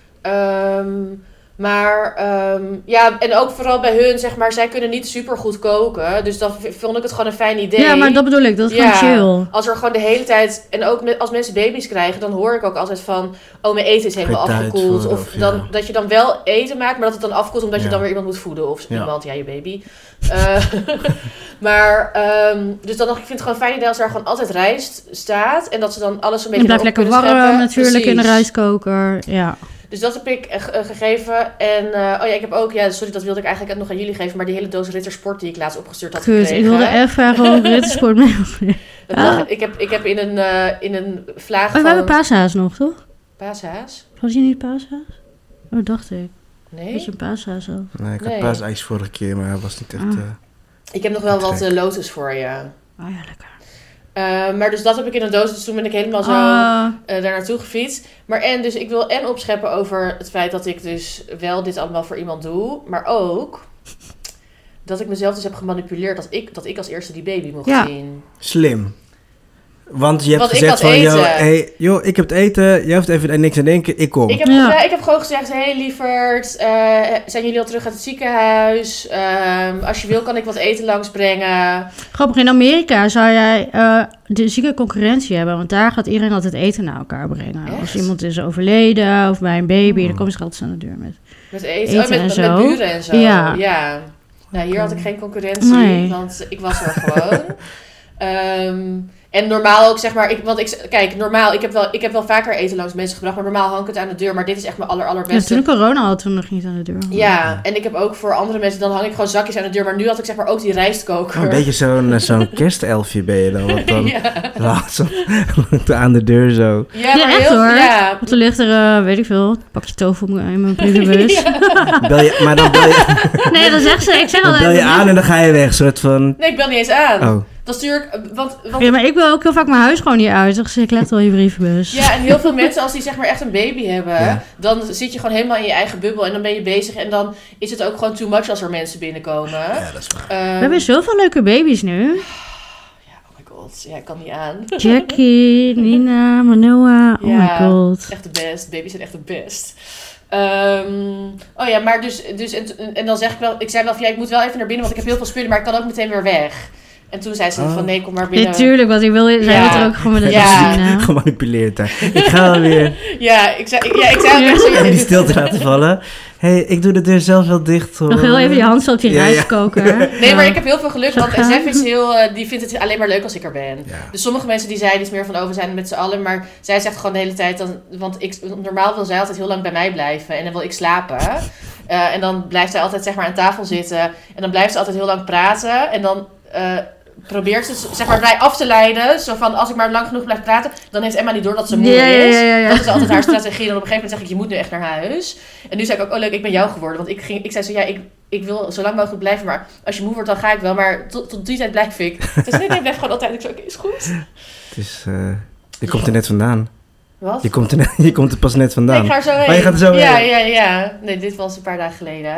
[SPEAKER 1] Ehm, maar ehm, ja, en ook vooral bij hun, zeg maar, zij kunnen niet super goed koken. Dus dan v- vond ik het gewoon een fijn idee.
[SPEAKER 3] Ja, maar dat bedoel ik. Dat is
[SPEAKER 1] Ja.
[SPEAKER 3] gewoon chill.
[SPEAKER 1] Als er gewoon de hele tijd, en ook met, als mensen baby's krijgen, dan hoor ik ook altijd van, oh, mijn eten is helemaal
[SPEAKER 2] Geen tijd
[SPEAKER 1] afgekoeld.
[SPEAKER 2] voor,
[SPEAKER 1] Of
[SPEAKER 2] of ja.
[SPEAKER 1] dan, dat je dan wel eten maakt, maar dat het dan afkoelt omdat je
[SPEAKER 2] Ja.
[SPEAKER 1] dan weer iemand moet voeden. Of
[SPEAKER 2] Ja.
[SPEAKER 1] iemand, ja, je baby. Eh, maar, ehm, dus dan dacht ik, ik vind het gewoon fijn idee als er gewoon altijd rijst staat. En dat ze dan alles een beetje
[SPEAKER 3] Het blijft
[SPEAKER 1] erop
[SPEAKER 3] lekker
[SPEAKER 1] kunnen
[SPEAKER 3] warm
[SPEAKER 1] scheppen.
[SPEAKER 3] natuurlijk in de
[SPEAKER 1] Precies.
[SPEAKER 3] rijstkoker. Ja.
[SPEAKER 1] Dus dat heb ik eh, ge- eh, gegeven. En, eh, oh ja, ik heb ook, ja, sorry, dat wilde ik eigenlijk nog aan jullie geven. Maar die hele doos Ritter Sport die ik laatst opgestuurd had
[SPEAKER 3] Goed,
[SPEAKER 1] gekregen.
[SPEAKER 3] ik wilde echt vragen of Rittersport mee of niet.
[SPEAKER 1] Dat
[SPEAKER 3] Ah.
[SPEAKER 1] lag- ik, heb, ik heb in een, eh, in een vlaag
[SPEAKER 3] Oh, we
[SPEAKER 1] van...
[SPEAKER 3] hebben paashaas nog, toch?
[SPEAKER 1] Paashaas?
[SPEAKER 3] Was je niet paashaas? Oh, dacht ik.
[SPEAKER 1] Nee.
[SPEAKER 3] Dat je een paashaas had.
[SPEAKER 2] Nee, ik had
[SPEAKER 1] Nee.
[SPEAKER 2] paasijs vorige keer, maar dat was niet echt...
[SPEAKER 3] Ah.
[SPEAKER 2] eh,
[SPEAKER 1] Ik heb nog wel wat
[SPEAKER 2] Trek.
[SPEAKER 1] eh, Lotus voor je.
[SPEAKER 3] Oh ja, lekker.
[SPEAKER 1] Eh, maar dus dat heb ik in een doos. Dus toen ben ik helemaal zo
[SPEAKER 3] Ah,
[SPEAKER 1] eh, daar naartoe gefietst. Maar en dus ik wil en opscheppen over het feit dat ik dus wel dit allemaal voor iemand doe. Maar ook dat ik mezelf dus heb gemanipuleerd dat ik, dat ik als eerste die baby mocht
[SPEAKER 3] Ja.
[SPEAKER 1] zien.
[SPEAKER 2] Slim. Want je hebt
[SPEAKER 1] Want ik
[SPEAKER 2] gezegd
[SPEAKER 1] had
[SPEAKER 2] van, joh,
[SPEAKER 1] eten.
[SPEAKER 2] hey, joh, ik heb het eten, jij hoeft even niks aan denken, ik kom.
[SPEAKER 1] Ik heb,
[SPEAKER 3] Ja.
[SPEAKER 1] ja, ik heb gewoon gezegd, hé hey, lieverd, uh, zijn jullie al terug uit het ziekenhuis? Um, als je wil kan ik wat eten langsbrengen.
[SPEAKER 3] Grappig, in Amerika zou jij uh, de zieke concurrentie hebben. Want daar gaat iedereen altijd eten naar elkaar brengen.
[SPEAKER 1] Echt?
[SPEAKER 3] Als iemand is overleden of bij een baby,
[SPEAKER 2] Oh.
[SPEAKER 3] dan komen ze altijd aan de deur met.
[SPEAKER 1] Met eten,
[SPEAKER 3] Eten
[SPEAKER 1] oh, met,
[SPEAKER 3] en
[SPEAKER 1] met,
[SPEAKER 3] zo.
[SPEAKER 1] met buren en zo.
[SPEAKER 3] Ja.
[SPEAKER 1] ja. Nou, hier had ik geen concurrentie,
[SPEAKER 3] Nee.
[SPEAKER 1] want ik was er gewoon. um, en normaal ook, zeg maar, ik, want ik, kijk, normaal, ik heb, wel, ik heb wel vaker eten langs mensen gebracht, maar normaal hang ik het aan de deur. Maar dit is echt mijn aller,
[SPEAKER 3] Ja,
[SPEAKER 1] allerbeste.
[SPEAKER 3] toen corona had, toen nog niet aan de deur.
[SPEAKER 1] Ja, en ik heb ook voor andere mensen, dan hang ik gewoon zakjes aan de deur. Maar nu had ik zeg maar ook die rijstkoker.
[SPEAKER 2] Oh, een beetje zo'n, uh, zo'n kerstelfje ben je dan, wat dan
[SPEAKER 1] ja.
[SPEAKER 2] laat zo aan de deur zo.
[SPEAKER 1] Ja,
[SPEAKER 3] Ja,
[SPEAKER 1] maar
[SPEAKER 3] echt
[SPEAKER 1] heel,
[SPEAKER 3] hoor.
[SPEAKER 1] Ja.
[SPEAKER 3] Want er ligt er, uh, weet ik veel, een pakje tofu in mijn brievenbus.
[SPEAKER 2] Bel je, maar dan bel je,
[SPEAKER 3] Nee, dan zegt ze, ik zeg
[SPEAKER 2] dan
[SPEAKER 3] altijd...
[SPEAKER 2] bel je aan en dan ga je weg, soort van...
[SPEAKER 1] Nee, ik bel niet eens aan.
[SPEAKER 2] Oh,
[SPEAKER 1] Dat stuur ik, want, want
[SPEAKER 3] Ja, maar ik wil ook heel vaak mijn huis gewoon niet uit. Dus ik leg wel je brievenbus.
[SPEAKER 1] ja, en heel veel mensen, als die zeg maar echt een baby hebben,
[SPEAKER 2] Ja.
[SPEAKER 1] dan zit je gewoon helemaal in je eigen bubbel en dan ben je bezig. En dan is het ook gewoon too much als er mensen binnenkomen.
[SPEAKER 2] ja, dat is waar.
[SPEAKER 1] Ehm,
[SPEAKER 3] We hebben zoveel leuke baby's nu.
[SPEAKER 1] Oh my god, ja, ik kan niet aan.
[SPEAKER 3] Jackie, Nina, Manoa. Oh
[SPEAKER 1] Ja.
[SPEAKER 3] my god.
[SPEAKER 1] Echt de best, baby's zijn echt de best. Ehm, oh ja, maar dus, dus en, en dan zeg ik wel, ik zei wel van ja, ik moet wel even naar binnen, want ik heb heel veel spullen, maar ik kan ook meteen weer weg. En toen zei ze
[SPEAKER 2] Oh.
[SPEAKER 1] van nee, kom maar binnen.
[SPEAKER 3] Natuurlijk, want ik wil zei
[SPEAKER 1] Ja.
[SPEAKER 3] het er ook gewoon met de
[SPEAKER 1] Ja.
[SPEAKER 3] Nina.
[SPEAKER 2] Gemanipuleerd daar. Ik ga alweer
[SPEAKER 1] Ja, ik zei, ik, ja, ik zei ook echt zo.
[SPEAKER 2] om die stil te laten vallen. Hé, hey, ik doe de deur zelf wel dicht hoor.
[SPEAKER 3] Nog heel even je hand zo op die
[SPEAKER 2] Ja, ja.
[SPEAKER 3] rijstkoker.
[SPEAKER 1] Nee, maar ik heb heel veel geluk, want
[SPEAKER 3] Zo
[SPEAKER 1] S F
[SPEAKER 3] gaan.
[SPEAKER 1] is heel, uh, die vindt het alleen maar leuk als ik er ben.
[SPEAKER 2] Ja.
[SPEAKER 1] Dus sommige mensen die zeiden iets meer van, oh, we zijn er met z'n allen. Maar zij zegt gewoon de hele tijd, dan, want ik, normaal wil zij altijd heel lang bij mij blijven. En dan wil ik slapen. Uh, en dan blijft zij altijd zeg maar aan tafel zitten. En dan blijft ze altijd heel lang praten. En dan uh, probeert ze zeg maar mij af te leiden. Zo van, als ik maar lang genoeg blijf praten, dan heeft Emma niet door dat ze moe
[SPEAKER 3] Ja, ja,
[SPEAKER 1] is.
[SPEAKER 3] ja, ja, ja.
[SPEAKER 1] Dat is altijd haar strategie. En op een gegeven moment zeg ik, je moet nu echt naar huis. En nu zei ik ook, oh leuk, ik ben jou geworden. Want ik, ging, ik zei zo, ja, ik, ik wil zo lang mogelijk blijven. Maar als je moe wordt, dan ga ik wel. Maar tot, tot die tijd blijf ik. Dus nee, nee, blijf gewoon altijd. Ik zei, oké, is goed.
[SPEAKER 2] Het is, uh, je komt er net vandaan.
[SPEAKER 1] Wat?
[SPEAKER 2] Je komt er, net, je komt er pas net
[SPEAKER 1] Nee,
[SPEAKER 2] vandaan.
[SPEAKER 1] ik ga er zo heen.
[SPEAKER 2] Maar je gaat er zo
[SPEAKER 1] ja,
[SPEAKER 2] heen.
[SPEAKER 1] Ja, ja, nee, dit was een paar dagen geleden.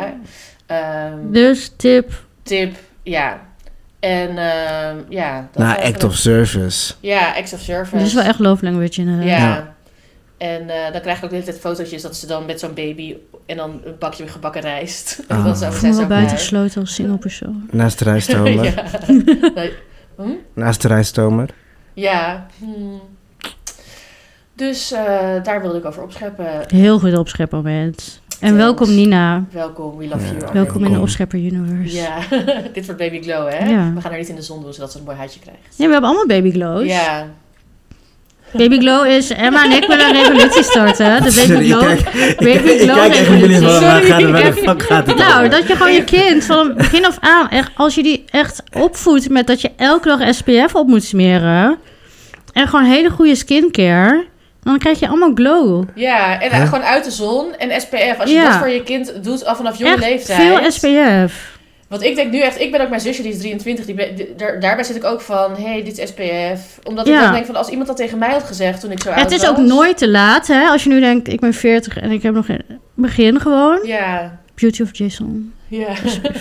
[SPEAKER 1] Um,
[SPEAKER 3] Dus tip.
[SPEAKER 1] tip, ja. En um, ja. Dat
[SPEAKER 2] Nou,
[SPEAKER 1] was
[SPEAKER 2] act of service.
[SPEAKER 1] Ja, act of service.
[SPEAKER 3] Dit is wel echt love language inderdaad.
[SPEAKER 1] Ja.
[SPEAKER 2] Ja.
[SPEAKER 1] En uh, dan krijg ik ook de hele tijd fotootjes dat ze dan met zo'n baby en dan een bakje gebakken rijst.
[SPEAKER 2] Ah.
[SPEAKER 1] En dan zo,
[SPEAKER 3] Ik
[SPEAKER 1] we
[SPEAKER 3] voel
[SPEAKER 1] zijn
[SPEAKER 3] me
[SPEAKER 1] zo
[SPEAKER 3] wel
[SPEAKER 1] blij.
[SPEAKER 3] buitengesloten als single persoon.
[SPEAKER 2] Naast de rijstomer.
[SPEAKER 1] ja. Nee. Hm?
[SPEAKER 2] Naast de rijstomer.
[SPEAKER 1] Ja. Hmm. Dus uh, daar wilde ik over opscheppen.
[SPEAKER 3] Heel goed opschepmoment. En
[SPEAKER 1] Thanks.
[SPEAKER 3] welkom Nina.
[SPEAKER 1] Welkom, we love
[SPEAKER 2] Ja.
[SPEAKER 1] you.
[SPEAKER 3] Welkom in de
[SPEAKER 2] Welkom.
[SPEAKER 3] opschepper universe.
[SPEAKER 1] Ja, dit wordt Baby Glow, hè?
[SPEAKER 3] Ja.
[SPEAKER 1] We gaan haar niet in de zon doen, zodat ze een mooi huidje krijgt.
[SPEAKER 3] Ja, we hebben allemaal baby glows.
[SPEAKER 1] Ja.
[SPEAKER 3] Baby glow is Emma en ik willen een revolutie starten. De baby
[SPEAKER 2] Sorry, ik
[SPEAKER 3] glow.
[SPEAKER 2] kijk, ik,
[SPEAKER 3] Baby
[SPEAKER 2] ik, ik
[SPEAKER 3] glow
[SPEAKER 2] kijk echt naar jullie van,
[SPEAKER 3] revolutie.
[SPEAKER 2] waar, gaat het, waar de
[SPEAKER 1] Sorry.
[SPEAKER 2] fuck gaat het
[SPEAKER 3] Nou,
[SPEAKER 2] over?
[SPEAKER 3] dat je gewoon je kind van begin af aan, echt, als je die echt opvoedt met dat je elke dag S P F op moet smeren. En gewoon hele goede skincare. Dan krijg je allemaal glow.
[SPEAKER 1] Ja, en uh,
[SPEAKER 2] Huh?
[SPEAKER 1] gewoon uit de zon en S P F. Als je
[SPEAKER 3] Ja.
[SPEAKER 1] dat voor je kind doet al vanaf jonge
[SPEAKER 3] Echt
[SPEAKER 1] leeftijd.
[SPEAKER 3] veel S P F.
[SPEAKER 1] Want ik denk nu echt, ik ben ook mijn zusje, die is drieëntwintig. Die ben, die- daar, daarbij zit ik ook van, hé, hey, dit is S P F. Omdat ik
[SPEAKER 3] Ja.
[SPEAKER 1] dan denk van, als iemand dat tegen mij had gezegd toen ik zo oud
[SPEAKER 3] Het
[SPEAKER 1] was.
[SPEAKER 3] is ook nooit te laat, hè. Als je nu denkt, ik ben veertig en ik heb nog een begin gewoon.
[SPEAKER 1] Ja,
[SPEAKER 3] Beauty of Jason.
[SPEAKER 1] ja.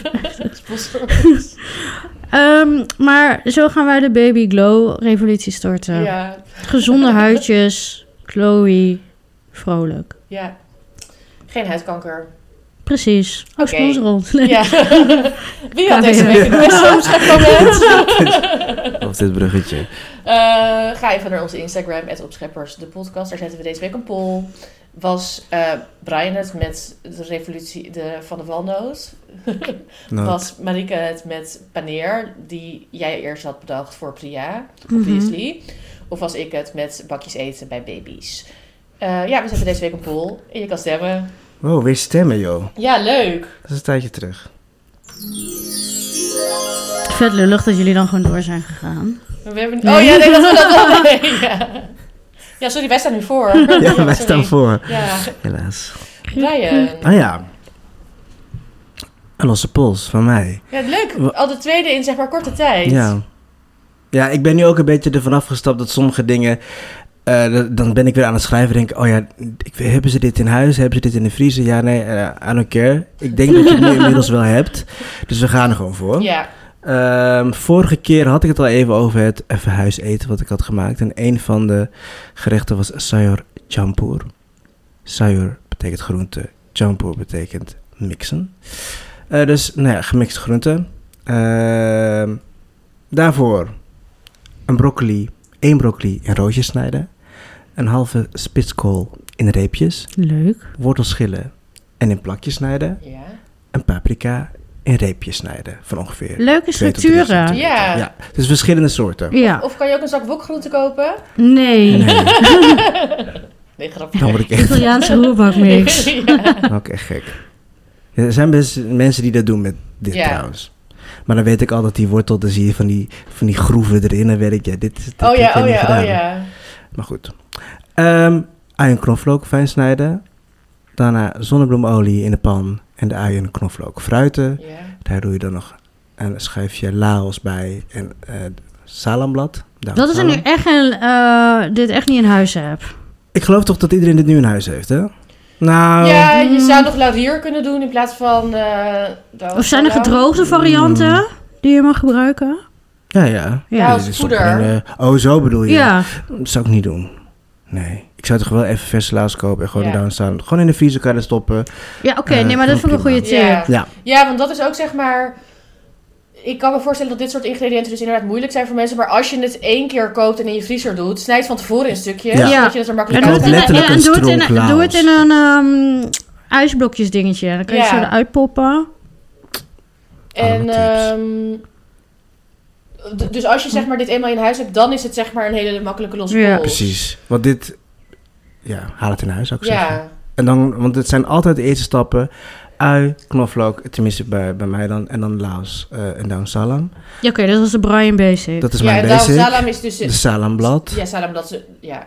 [SPEAKER 3] Um, maar zo gaan wij de baby glow revolutie starten.
[SPEAKER 1] ja,
[SPEAKER 3] Gezonde huidjes, glowy, vrolijk.
[SPEAKER 1] ja. Geen huidkanker.
[SPEAKER 3] Precies. Oh,
[SPEAKER 1] Oké.
[SPEAKER 3] sponsor ons. Nee.
[SPEAKER 1] Ja. Wie had
[SPEAKER 3] Ja,
[SPEAKER 1] deze
[SPEAKER 3] weer.
[SPEAKER 1] week het beste opschepmoment?
[SPEAKER 2] Op dit bruggetje.
[SPEAKER 1] Uh, ga even naar onze Instagram, at opscheppers, de podcast. Daar zetten we deze week een poll. Was uh, Brian het met de revolutie de, van de walnoot?
[SPEAKER 2] Nou,
[SPEAKER 1] Was Marike het met paneer, die jij eerst had bedacht voor Priya,
[SPEAKER 3] Mhm.
[SPEAKER 1] obviously? Of was ik het met bakjes eten bij baby's? Uh, ja, we zetten deze week een poll en je kan stemmen.
[SPEAKER 2] wow, weer stemmen joh.
[SPEAKER 1] Ja, leuk.
[SPEAKER 2] Dat is een tijdje terug.
[SPEAKER 3] Vet lullig dat jullie dan gewoon door zijn gegaan.
[SPEAKER 1] We hebben...
[SPEAKER 3] Nee.
[SPEAKER 1] Oh ja, nee, dat we dat wel. Nee, ja. ja, sorry, wij staan nu voor.
[SPEAKER 2] Ja, wij
[SPEAKER 1] sorry.
[SPEAKER 2] staan voor.
[SPEAKER 1] Ja,
[SPEAKER 2] Helaas.
[SPEAKER 1] Brian.
[SPEAKER 2] Ah ja. Een losse pols van mij.
[SPEAKER 1] Ja, leuk. Al de tweede in zeg maar korte tijd.
[SPEAKER 2] Ja. Ja, ik ben nu ook een beetje ervan afgestapt dat sommige dingen... Uh, d- dan ben ik weer aan het schrijven en denk oh ja, ik, hebben ze dit in huis? Hebben ze dit in de vriezer? Ja, nee, uh, I don't care. Ik denk dat je het nu inmiddels wel hebt. Dus we gaan er gewoon voor.
[SPEAKER 1] Ja.
[SPEAKER 2] Um, vorige keer had ik het al even over het verhuiseten wat ik had gemaakt. En een van de gerechten was sayur campur. Sayur betekent groente, campur betekent mixen. Uh, dus, nou ja, gemixte groenten. Uh, daarvoor een broccoli, één broccoli in roosjes snijden. Een halve spitskool in reepjes.
[SPEAKER 3] Leuk.
[SPEAKER 2] Wortelschillen en in plakjes snijden.
[SPEAKER 1] Ja.
[SPEAKER 2] En paprika in reepjes snijden van ongeveer.
[SPEAKER 3] Leuke
[SPEAKER 2] twee tot drie
[SPEAKER 3] structuren.
[SPEAKER 2] centimeter.
[SPEAKER 1] Ja.
[SPEAKER 2] ja. Dus verschillende soorten.
[SPEAKER 3] Ja.
[SPEAKER 1] Of kan je ook een zak wokgroenten kopen?
[SPEAKER 3] Nee.
[SPEAKER 2] Nee,
[SPEAKER 1] Nee, grapje.
[SPEAKER 2] dan word ik echt,
[SPEAKER 3] Italiaanse roerbakmix.
[SPEAKER 1] Ja.
[SPEAKER 2] ook echt gek. Ja, er zijn best mensen die dat doen met dit
[SPEAKER 1] Ja.
[SPEAKER 2] trouwens. Maar dan weet ik altijd die wortel, dan zie je van die, van die groeven erin. Dan weet ik, ja, dit is dit
[SPEAKER 1] Oh
[SPEAKER 2] heb
[SPEAKER 1] ja,
[SPEAKER 2] jij
[SPEAKER 1] oh
[SPEAKER 2] niet
[SPEAKER 1] ja,
[SPEAKER 2] gedaan.
[SPEAKER 1] oh ja.
[SPEAKER 2] Maar goed. Um, ui en knoflook fijn snijden. Daarna zonnebloemolie in de pan. En de ui en knoflook fruiten.
[SPEAKER 1] Ja.
[SPEAKER 2] Daar doe je dan nog een schijfje laos bij. En uh, salamblad.
[SPEAKER 3] Dat is er nu echt een, uh, dit echt niet in huis heb.
[SPEAKER 2] Ik geloof toch dat iedereen dit nu in huis heeft, hè? Nou...
[SPEAKER 1] Ja, je zou nog laurier kunnen doen in plaats van... Uh,
[SPEAKER 3] of zijn er gedroogde varianten mm. die je mag gebruiken?
[SPEAKER 2] Ja, ja.
[SPEAKER 1] Ja, als
[SPEAKER 2] dit is
[SPEAKER 1] poeder.
[SPEAKER 2] Een, uh, oh, zo bedoel je?
[SPEAKER 3] Ja.
[SPEAKER 2] Dat zou ik niet doen. Nee. Ik zou toch wel even verse laos kopen en gewoon
[SPEAKER 1] Ja.
[SPEAKER 2] down staan. Gewoon in de vriezer kan je stoppen.
[SPEAKER 3] Ja, oké. Okay,
[SPEAKER 2] Uh,
[SPEAKER 3] nee, maar dat vond ik een goede tip.
[SPEAKER 1] Ja.
[SPEAKER 2] Ja.
[SPEAKER 1] Ja, want dat is ook zeg maar... Ik kan me voorstellen dat dit soort ingrediënten dus inderdaad moeilijk zijn voor mensen. Maar als je het één keer koopt en in je vriezer doet, snijd van tevoren in stukjes.
[SPEAKER 2] Ja.
[SPEAKER 1] Zodat je het er makkelijk
[SPEAKER 3] En
[SPEAKER 2] Ik
[SPEAKER 3] doe
[SPEAKER 1] uit
[SPEAKER 3] het,
[SPEAKER 2] koop
[SPEAKER 3] in,
[SPEAKER 1] kan
[SPEAKER 2] letterlijk
[SPEAKER 3] en,
[SPEAKER 2] een
[SPEAKER 3] en doe, het in,
[SPEAKER 2] stronk
[SPEAKER 3] doe het in
[SPEAKER 2] laos.
[SPEAKER 3] een um, ijsblokjes dingetje. Dan kan je
[SPEAKER 1] Ja.
[SPEAKER 3] zo eruit poppen.
[SPEAKER 1] En
[SPEAKER 2] Allemaal
[SPEAKER 1] um, d- dus als je zeg maar dit eenmaal in huis hebt, dan is het zeg maar een hele makkelijke losse
[SPEAKER 3] Ja.
[SPEAKER 1] pols.
[SPEAKER 2] Precies. Want dit... Ja, haal het in huis, zou ik zeggen.
[SPEAKER 1] Ja.
[SPEAKER 2] En dan, want het zijn altijd de eerste stappen. Ui, knoflook, tenminste bij, bij mij dan. En dan laos uh, en dan salam.
[SPEAKER 3] Ja, oké. Okay, dat was de Brian Basic.
[SPEAKER 2] Dat is
[SPEAKER 1] Ja,
[SPEAKER 2] mijn
[SPEAKER 1] en dan
[SPEAKER 2] basic.
[SPEAKER 1] salam is dus...
[SPEAKER 2] De salamblad.
[SPEAKER 1] Ja, salam dat ze... Ja.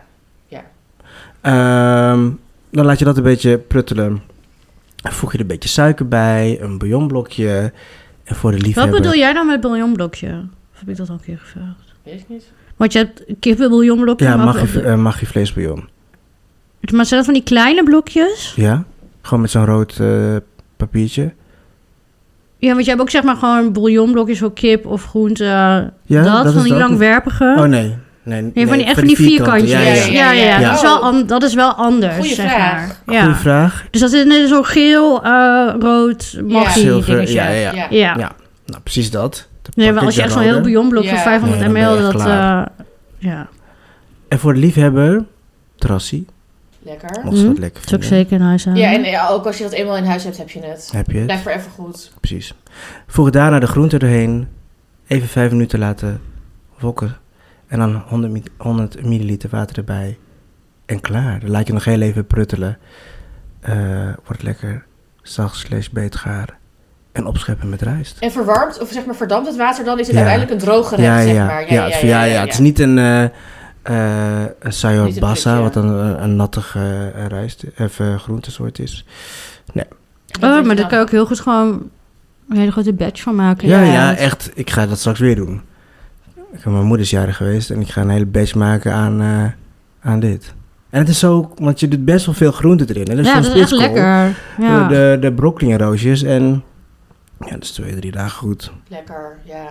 [SPEAKER 2] Um, dan laat je dat een beetje pruttelen. Voeg je er een beetje suiker bij. Een bouillonblokje. En voor de
[SPEAKER 3] Wat
[SPEAKER 2] liefhebber...
[SPEAKER 3] bedoel jij dan met bouillonblokje? Of heb ik dat al een keer gevraagd?
[SPEAKER 1] Weet ik niet.
[SPEAKER 3] Want je hebt kippenbouillonblokje.
[SPEAKER 2] Ja,
[SPEAKER 3] maar
[SPEAKER 2] mag
[SPEAKER 3] of-
[SPEAKER 2] je, uh, mag je vleesbouillon.
[SPEAKER 3] Maar zijn dat van die kleine blokjes?
[SPEAKER 2] Ja. Gewoon met zo'n rood uh, papiertje.
[SPEAKER 3] Ja, want je hebt ook zeg maar gewoon bouillonblokjes voor kip of groente.
[SPEAKER 2] Ja,
[SPEAKER 3] dat,
[SPEAKER 2] dat
[SPEAKER 3] van
[SPEAKER 2] is
[SPEAKER 3] die
[SPEAKER 2] ook-
[SPEAKER 3] langwerpige.
[SPEAKER 2] Oh nee. Nee,
[SPEAKER 3] Nee, van die, echt van die
[SPEAKER 2] vierkanten.
[SPEAKER 3] vierkantjes.
[SPEAKER 2] Ja, ja,
[SPEAKER 3] ja, ja.
[SPEAKER 1] ja.
[SPEAKER 3] Dat, is wel an- dat is wel anders,
[SPEAKER 1] Goeie
[SPEAKER 3] zeg
[SPEAKER 1] vraag.
[SPEAKER 3] maar. Ja.
[SPEAKER 2] Goeie vraag.
[SPEAKER 3] Dus dat is net zo'n geel, uh, rood, maggi
[SPEAKER 2] Zilver,
[SPEAKER 3] dingetje.
[SPEAKER 2] ja, ja, ja.
[SPEAKER 1] Ja.
[SPEAKER 3] Ja.
[SPEAKER 2] Ja. Nou, precies dat. Dan
[SPEAKER 3] Nee,
[SPEAKER 2] pak
[SPEAKER 3] maar
[SPEAKER 2] ik
[SPEAKER 3] als je
[SPEAKER 2] de
[SPEAKER 3] echt zo'n heel
[SPEAKER 2] rode.
[SPEAKER 3] bouillonblok van
[SPEAKER 1] Ja.
[SPEAKER 3] vijfhonderd
[SPEAKER 2] Nee, dan ben je
[SPEAKER 3] milliliter,
[SPEAKER 2] echt
[SPEAKER 3] dat...
[SPEAKER 2] klaar.
[SPEAKER 3] Uh, ja,
[SPEAKER 2] En voor de liefhebber, terrassie.
[SPEAKER 1] Lekker.
[SPEAKER 2] Mocht ze
[SPEAKER 3] Mhm.
[SPEAKER 2] dat lekker
[SPEAKER 3] dat is ook
[SPEAKER 2] vinden.
[SPEAKER 3] zeker in huis houden.
[SPEAKER 1] Ja, en ja, ook als je dat eenmaal in huis hebt, heb je het.
[SPEAKER 2] Heb je het?
[SPEAKER 1] Blijft voor even goed.
[SPEAKER 2] Precies. Voeg daarna de groente erheen. Even vijf minuten laten wokken. En dan honderd, mi- honderd milliliter water erbij. En klaar. Dan laat je nog heel even pruttelen. Uh, wordt lekker zacht slash beetgaar. En opscheppen met rijst.
[SPEAKER 1] En verwarmt, of zeg maar verdampt het water, dan is het
[SPEAKER 2] Ja.
[SPEAKER 1] uiteindelijk een droog gerecht,
[SPEAKER 2] ja,
[SPEAKER 1] zeg
[SPEAKER 2] ja.
[SPEAKER 1] maar.
[SPEAKER 2] Ja, het- ja, ja, het is niet een, uh, uh, een sayur
[SPEAKER 1] Niet een
[SPEAKER 2] bassa,
[SPEAKER 1] prikje.
[SPEAKER 2] wat een, een, een nattige uh, rijst, even groentesoort is.
[SPEAKER 1] Dat
[SPEAKER 3] Oh,
[SPEAKER 1] weet je
[SPEAKER 3] maar daar
[SPEAKER 1] dan.
[SPEAKER 3] kan je ook heel goed gewoon een hele grote batch van maken.
[SPEAKER 2] Ja,
[SPEAKER 1] Ja.
[SPEAKER 2] ja, echt. Ik ga dat straks weer doen. Ik ben mijn moeders jaren geweest en ik ga een hele batch maken aan, uh, aan dit. En het is zo, want je doet best wel veel groente erin. Hè? Dus
[SPEAKER 3] Ja,
[SPEAKER 2] zo'n
[SPEAKER 3] dat is echt
[SPEAKER 2] spitskool,
[SPEAKER 3] lekker. Ja.
[SPEAKER 2] De, de, de broccoli en roosjes en ja, dat is twee, drie dagen goed.
[SPEAKER 1] Lekker, ja.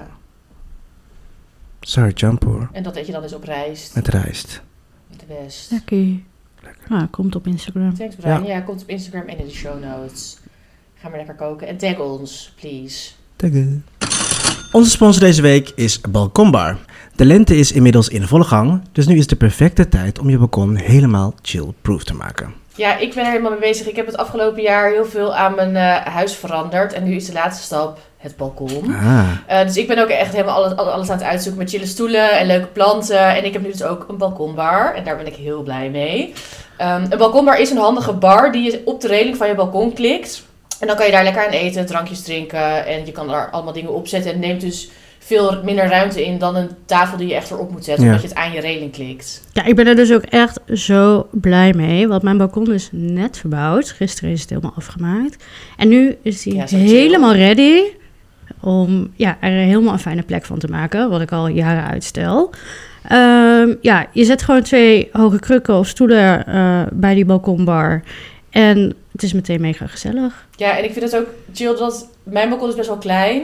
[SPEAKER 2] Sorry, champoor.
[SPEAKER 1] En dat eet je dan dus op rijst.
[SPEAKER 2] Met rijst.
[SPEAKER 1] Met de best.
[SPEAKER 3] Lekker.
[SPEAKER 2] Lekker.
[SPEAKER 3] Nou, komt op Instagram.
[SPEAKER 1] Thanks Brian.
[SPEAKER 2] Ja.
[SPEAKER 1] Ja. komt op Instagram en in de show notes. Ga maar lekker koken. En tag ons, please.
[SPEAKER 2] Taggen. Onze sponsor deze week is Balkonbar. De lente is inmiddels in volle gang, dus nu is de perfecte tijd om je balkon helemaal chill-proof te maken.
[SPEAKER 1] Ja, ik ben er helemaal mee bezig. Ik heb het afgelopen jaar heel veel aan mijn uh, huis veranderd. En nu is de laatste stap het balkon.
[SPEAKER 2] Ah,
[SPEAKER 1] Uh, dus ik ben ook echt helemaal alles, alles aan het uitzoeken met chille stoelen en leuke planten. En ik heb nu dus ook een balkonbar. En daar ben ik heel blij mee. Um, een balkonbar is een handige bar die je op de reling van je balkon klikt. En dan kan je daar lekker aan eten, drankjes drinken. En je kan daar allemaal dingen op zetten. En het neemt dus veel minder ruimte in dan een tafel die je echt erop moet zetten.
[SPEAKER 2] Ja.
[SPEAKER 1] Omdat je het aan je reling klikt.
[SPEAKER 3] Ja, ik ben er dus ook echt zo blij mee. Want mijn balkon is net verbouwd. Gisteren is het helemaal afgemaakt. En nu is hij
[SPEAKER 1] Ja, zo chill.
[SPEAKER 3] helemaal ready om ja, er helemaal een fijne plek van te maken. Wat ik al jaren uitstel. Um, ja, je zet gewoon twee hoge krukken of stoelen uh, bij die balkonbar. En het is meteen mega gezellig.
[SPEAKER 1] Ja, en ik vind het ook chill dat mijn balkon is best wel klein.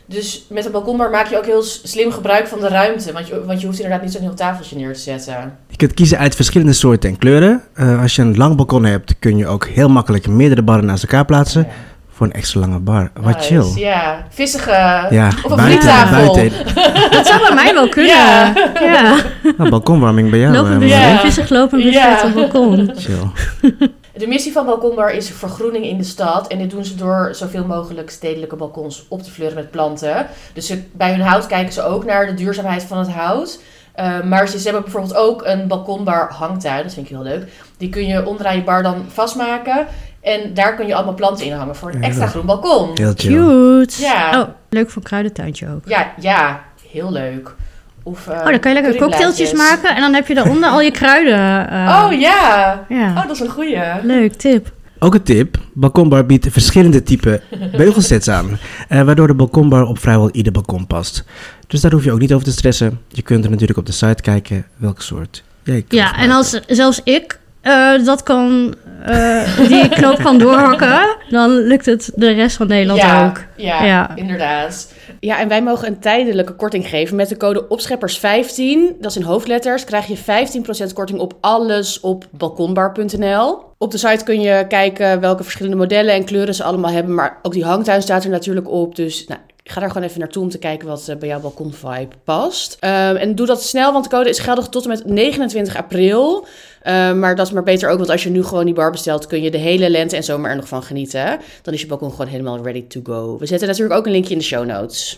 [SPEAKER 1] Dus met een balkonbar maak je ook heel slim gebruik van de ruimte. Want je, want je hoeft inderdaad niet zo'n heel tafeltje neer te zetten.
[SPEAKER 2] Je kunt kiezen uit verschillende soorten en kleuren. Uh, als je een lang balkon hebt, kun je ook heel makkelijk meerdere barren naast elkaar plaatsen. Ja. Voor een extra lange bar. Wat nice, chill.
[SPEAKER 1] Ja, vissige.
[SPEAKER 2] Ja,
[SPEAKER 1] of een
[SPEAKER 2] buiten,
[SPEAKER 1] vliegtafel.
[SPEAKER 2] Buiten.
[SPEAKER 3] Dat zou bij mij wel kunnen.
[SPEAKER 1] Ja.
[SPEAKER 3] ja.
[SPEAKER 2] Nou, balkonwarming bij jou.
[SPEAKER 3] Lopen
[SPEAKER 2] uh,
[SPEAKER 3] ja. Vissig lopen buffet ja. op het balkon.
[SPEAKER 2] Chill.
[SPEAKER 1] De missie van Balkonbar is vergroening in de stad. En dit doen ze door zoveel mogelijk stedelijke balkons op te fleuren met planten. Dus ze, bij hun hout kijken ze ook naar de duurzaamheid van het hout. Uh, maar ze, ze hebben bijvoorbeeld ook een balkonbar hangtuin. Dat vind ik heel leuk. Die kun je onderaan je bar dan vastmaken. En daar kun je allemaal planten in hangen voor een
[SPEAKER 2] ja,
[SPEAKER 1] extra groen balkon.
[SPEAKER 2] Heel chill.
[SPEAKER 3] Cute.
[SPEAKER 1] Ja.
[SPEAKER 3] Oh, leuk voor een kruidentuintje ook.
[SPEAKER 1] Ja, ja, heel leuk. Of, uh,
[SPEAKER 3] oh, dan kan je lekker cocktailtjes maken en dan heb je daaronder al je kruiden. Uh,
[SPEAKER 1] oh ja.
[SPEAKER 3] ja,
[SPEAKER 1] oh dat is een goeie.
[SPEAKER 3] Leuk, tip.
[SPEAKER 2] Ook een tip, Balkonbar biedt verschillende typen beugelsets aan, uh, waardoor de balkonbar op vrijwel ieder balkon past. Dus daar hoef je ook niet over te stressen. Je kunt er natuurlijk op de site kijken welke soort jij kan
[SPEAKER 3] Ja,
[SPEAKER 2] gebruiken.
[SPEAKER 3] en als zelfs ik uh, dat kan, uh, die knoop kan doorhakken, dan lukt het de rest van Nederland
[SPEAKER 1] ja,
[SPEAKER 3] ook.
[SPEAKER 1] Ja, ja, inderdaad. Ja, en wij mogen een tijdelijke korting geven met de code opscheppers vijftien. Dat is in hoofdletters. Krijg je vijftien procent korting op alles op balkonbar punt n l. Op de site kun je kijken welke verschillende modellen en kleuren ze allemaal hebben. Maar ook die hangtuin staat er natuurlijk op. Dus nou, ik ga daar gewoon even naartoe om te kijken wat uh, bij jouw balkonvibe past. Um, en doe dat snel, want de code is geldig tot en met negenentwintig april. Uh, maar dat is maar beter ook, want als je nu gewoon die bar bestelt, kun je de hele lente en zomer er nog van genieten. Dan is je balkon gewoon helemaal ready to go. We zetten natuurlijk ook een linkje in de show notes.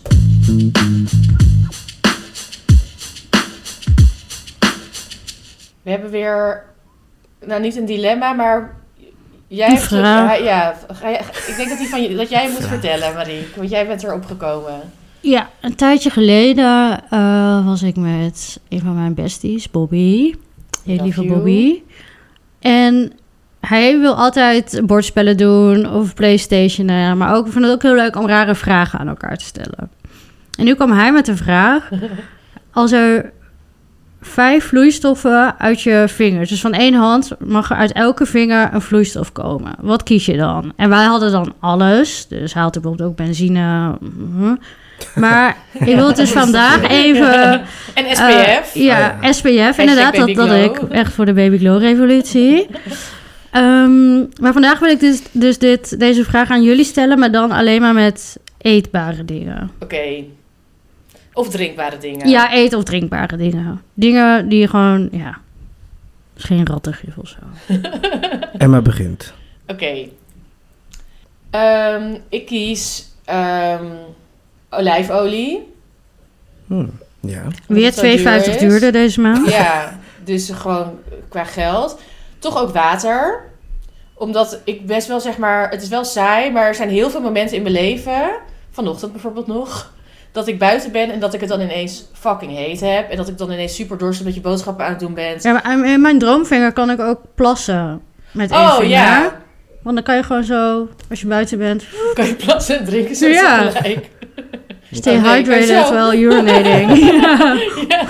[SPEAKER 1] We hebben weer, nou niet een dilemma, maar jij hebt
[SPEAKER 3] een vraag.
[SPEAKER 1] Ja, ja, ga je, ik denk dat, die van je, dat jij moet vertellen, Marie, want jij bent erop gekomen.
[SPEAKER 3] Ja, een tijdje geleden uh, was ik met een van mijn besties, Bobby. Heel lieve Bobby. En hij wil altijd bordspellen doen of PlayStationen. Maar ook, ik vind het ook heel leuk om rare vragen aan elkaar te stellen. En nu kwam hij met de vraag: als er vijf vloeistoffen uit je vingers, dus van één hand, mag er uit elke vinger een vloeistof komen. Wat kies je dan? En wij hadden dan alles. Dus hij had bijvoorbeeld ook benzine. Uh, Maar ik wil het dus vandaag even...
[SPEAKER 1] En S P F.
[SPEAKER 3] Uh, ja,
[SPEAKER 2] oh ja,
[SPEAKER 3] S P F inderdaad. Dat, dat ik echt voor de Baby Glow revolutie. um, maar vandaag wil ik dus, dus dit, deze vraag aan jullie stellen, maar dan alleen maar met eetbare dingen.
[SPEAKER 1] Oké. Okay. Of drinkbare dingen.
[SPEAKER 3] Ja, eet- of drinkbare dingen. Dingen die gewoon, ja... Geen rattengif of zo.
[SPEAKER 2] Emma begint.
[SPEAKER 1] Oké. Okay. Um, ik kies... Um, olijfolie.
[SPEAKER 2] Hmm, ja.
[SPEAKER 3] Weer twee euro vijftig duurder deze maand.
[SPEAKER 1] Ja, dus gewoon qua geld. Toch ook water. Omdat ik best wel zeg maar... Het is wel saai, maar er zijn heel veel momenten in mijn leven... Vanochtend bijvoorbeeld nog... Dat ik buiten ben en dat ik het dan ineens fucking heet heb. En dat ik dan ineens super dorstig met je boodschappen aan het doen ben.
[SPEAKER 3] Ja, maar in mijn droomvinger kan ik ook plassen. Met één
[SPEAKER 1] oh,
[SPEAKER 3] vinger.
[SPEAKER 1] Ja.
[SPEAKER 3] Want dan kan je gewoon zo, als je buiten bent...
[SPEAKER 1] Kan je plassen en drinken zo
[SPEAKER 3] ja.
[SPEAKER 1] tegelijk.
[SPEAKER 3] Stay
[SPEAKER 1] oh, nee,
[SPEAKER 3] hydrated while urinating. ja.
[SPEAKER 1] ja.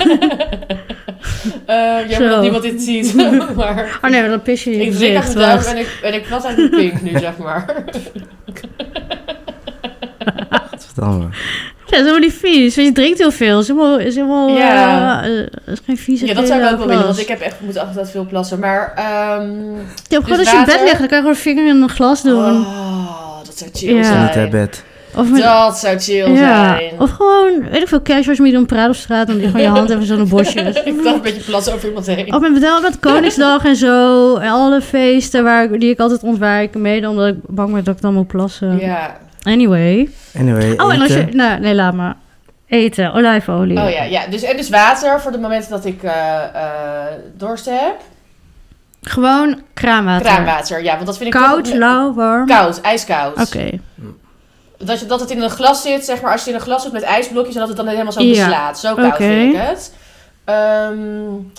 [SPEAKER 1] uh, jammer dat niemand dit ziet. maar
[SPEAKER 3] oh nee, dan pis je niet.
[SPEAKER 1] Ik drink uit mijn duim en ik, en ik plas uit mijn pink nu, zeg maar.
[SPEAKER 2] Vertel me.
[SPEAKER 3] Ja, dat is helemaal niet vies. Want je drinkt heel veel. Het is helemaal... Is helemaal
[SPEAKER 1] ja.
[SPEAKER 3] Uh, uh, is geen vieze.
[SPEAKER 1] Ja, dat zou ik ook wel willen. Want ik heb echt moet altijd veel plassen. Maar... Um,
[SPEAKER 3] ja, gewoon dus als je in bed ligt, dan kan je gewoon een vinger in een glas doen.
[SPEAKER 1] Oh, dat zou chill
[SPEAKER 3] ja.
[SPEAKER 1] zijn.
[SPEAKER 2] Niet uit bed.
[SPEAKER 1] Of met, dat zou chill
[SPEAKER 3] ja.
[SPEAKER 1] zijn.
[SPEAKER 3] Of gewoon, weet ik veel, casuals met een praat op straat. Dan die gewoon je hand even zo een bosje.
[SPEAKER 1] Ik dacht een beetje plassen over iemand heen.
[SPEAKER 3] Of met, wel met Koningsdag en zo. En alle feesten waar ik, die ik altijd ontwijk. Mede omdat ik bang ben dat ik dan moet plassen.
[SPEAKER 1] Ja.
[SPEAKER 3] Anyway.
[SPEAKER 2] Anyway,
[SPEAKER 3] oh, en als je...
[SPEAKER 2] eten.
[SPEAKER 3] Nou, nee, laat maar. Eten, olijfolie.
[SPEAKER 1] Oh ja, ja. Dus, en dus water voor de momenten dat ik uh, uh, dorst heb.
[SPEAKER 3] Gewoon kraanwater.
[SPEAKER 1] Kraanwater, ja. Want dat vind ik
[SPEAKER 3] koud,
[SPEAKER 1] toch...
[SPEAKER 3] lauw, warm?
[SPEAKER 1] Koud, ijskoud.
[SPEAKER 3] Oké. Okay.
[SPEAKER 1] Dat, je, dat het in een glas zit, zeg maar, als je in een glas doet met ijsblokjes en dat het dan helemaal zo
[SPEAKER 3] ja.
[SPEAKER 1] beslaat. Zo koud
[SPEAKER 3] okay.
[SPEAKER 1] vind ik het. Um,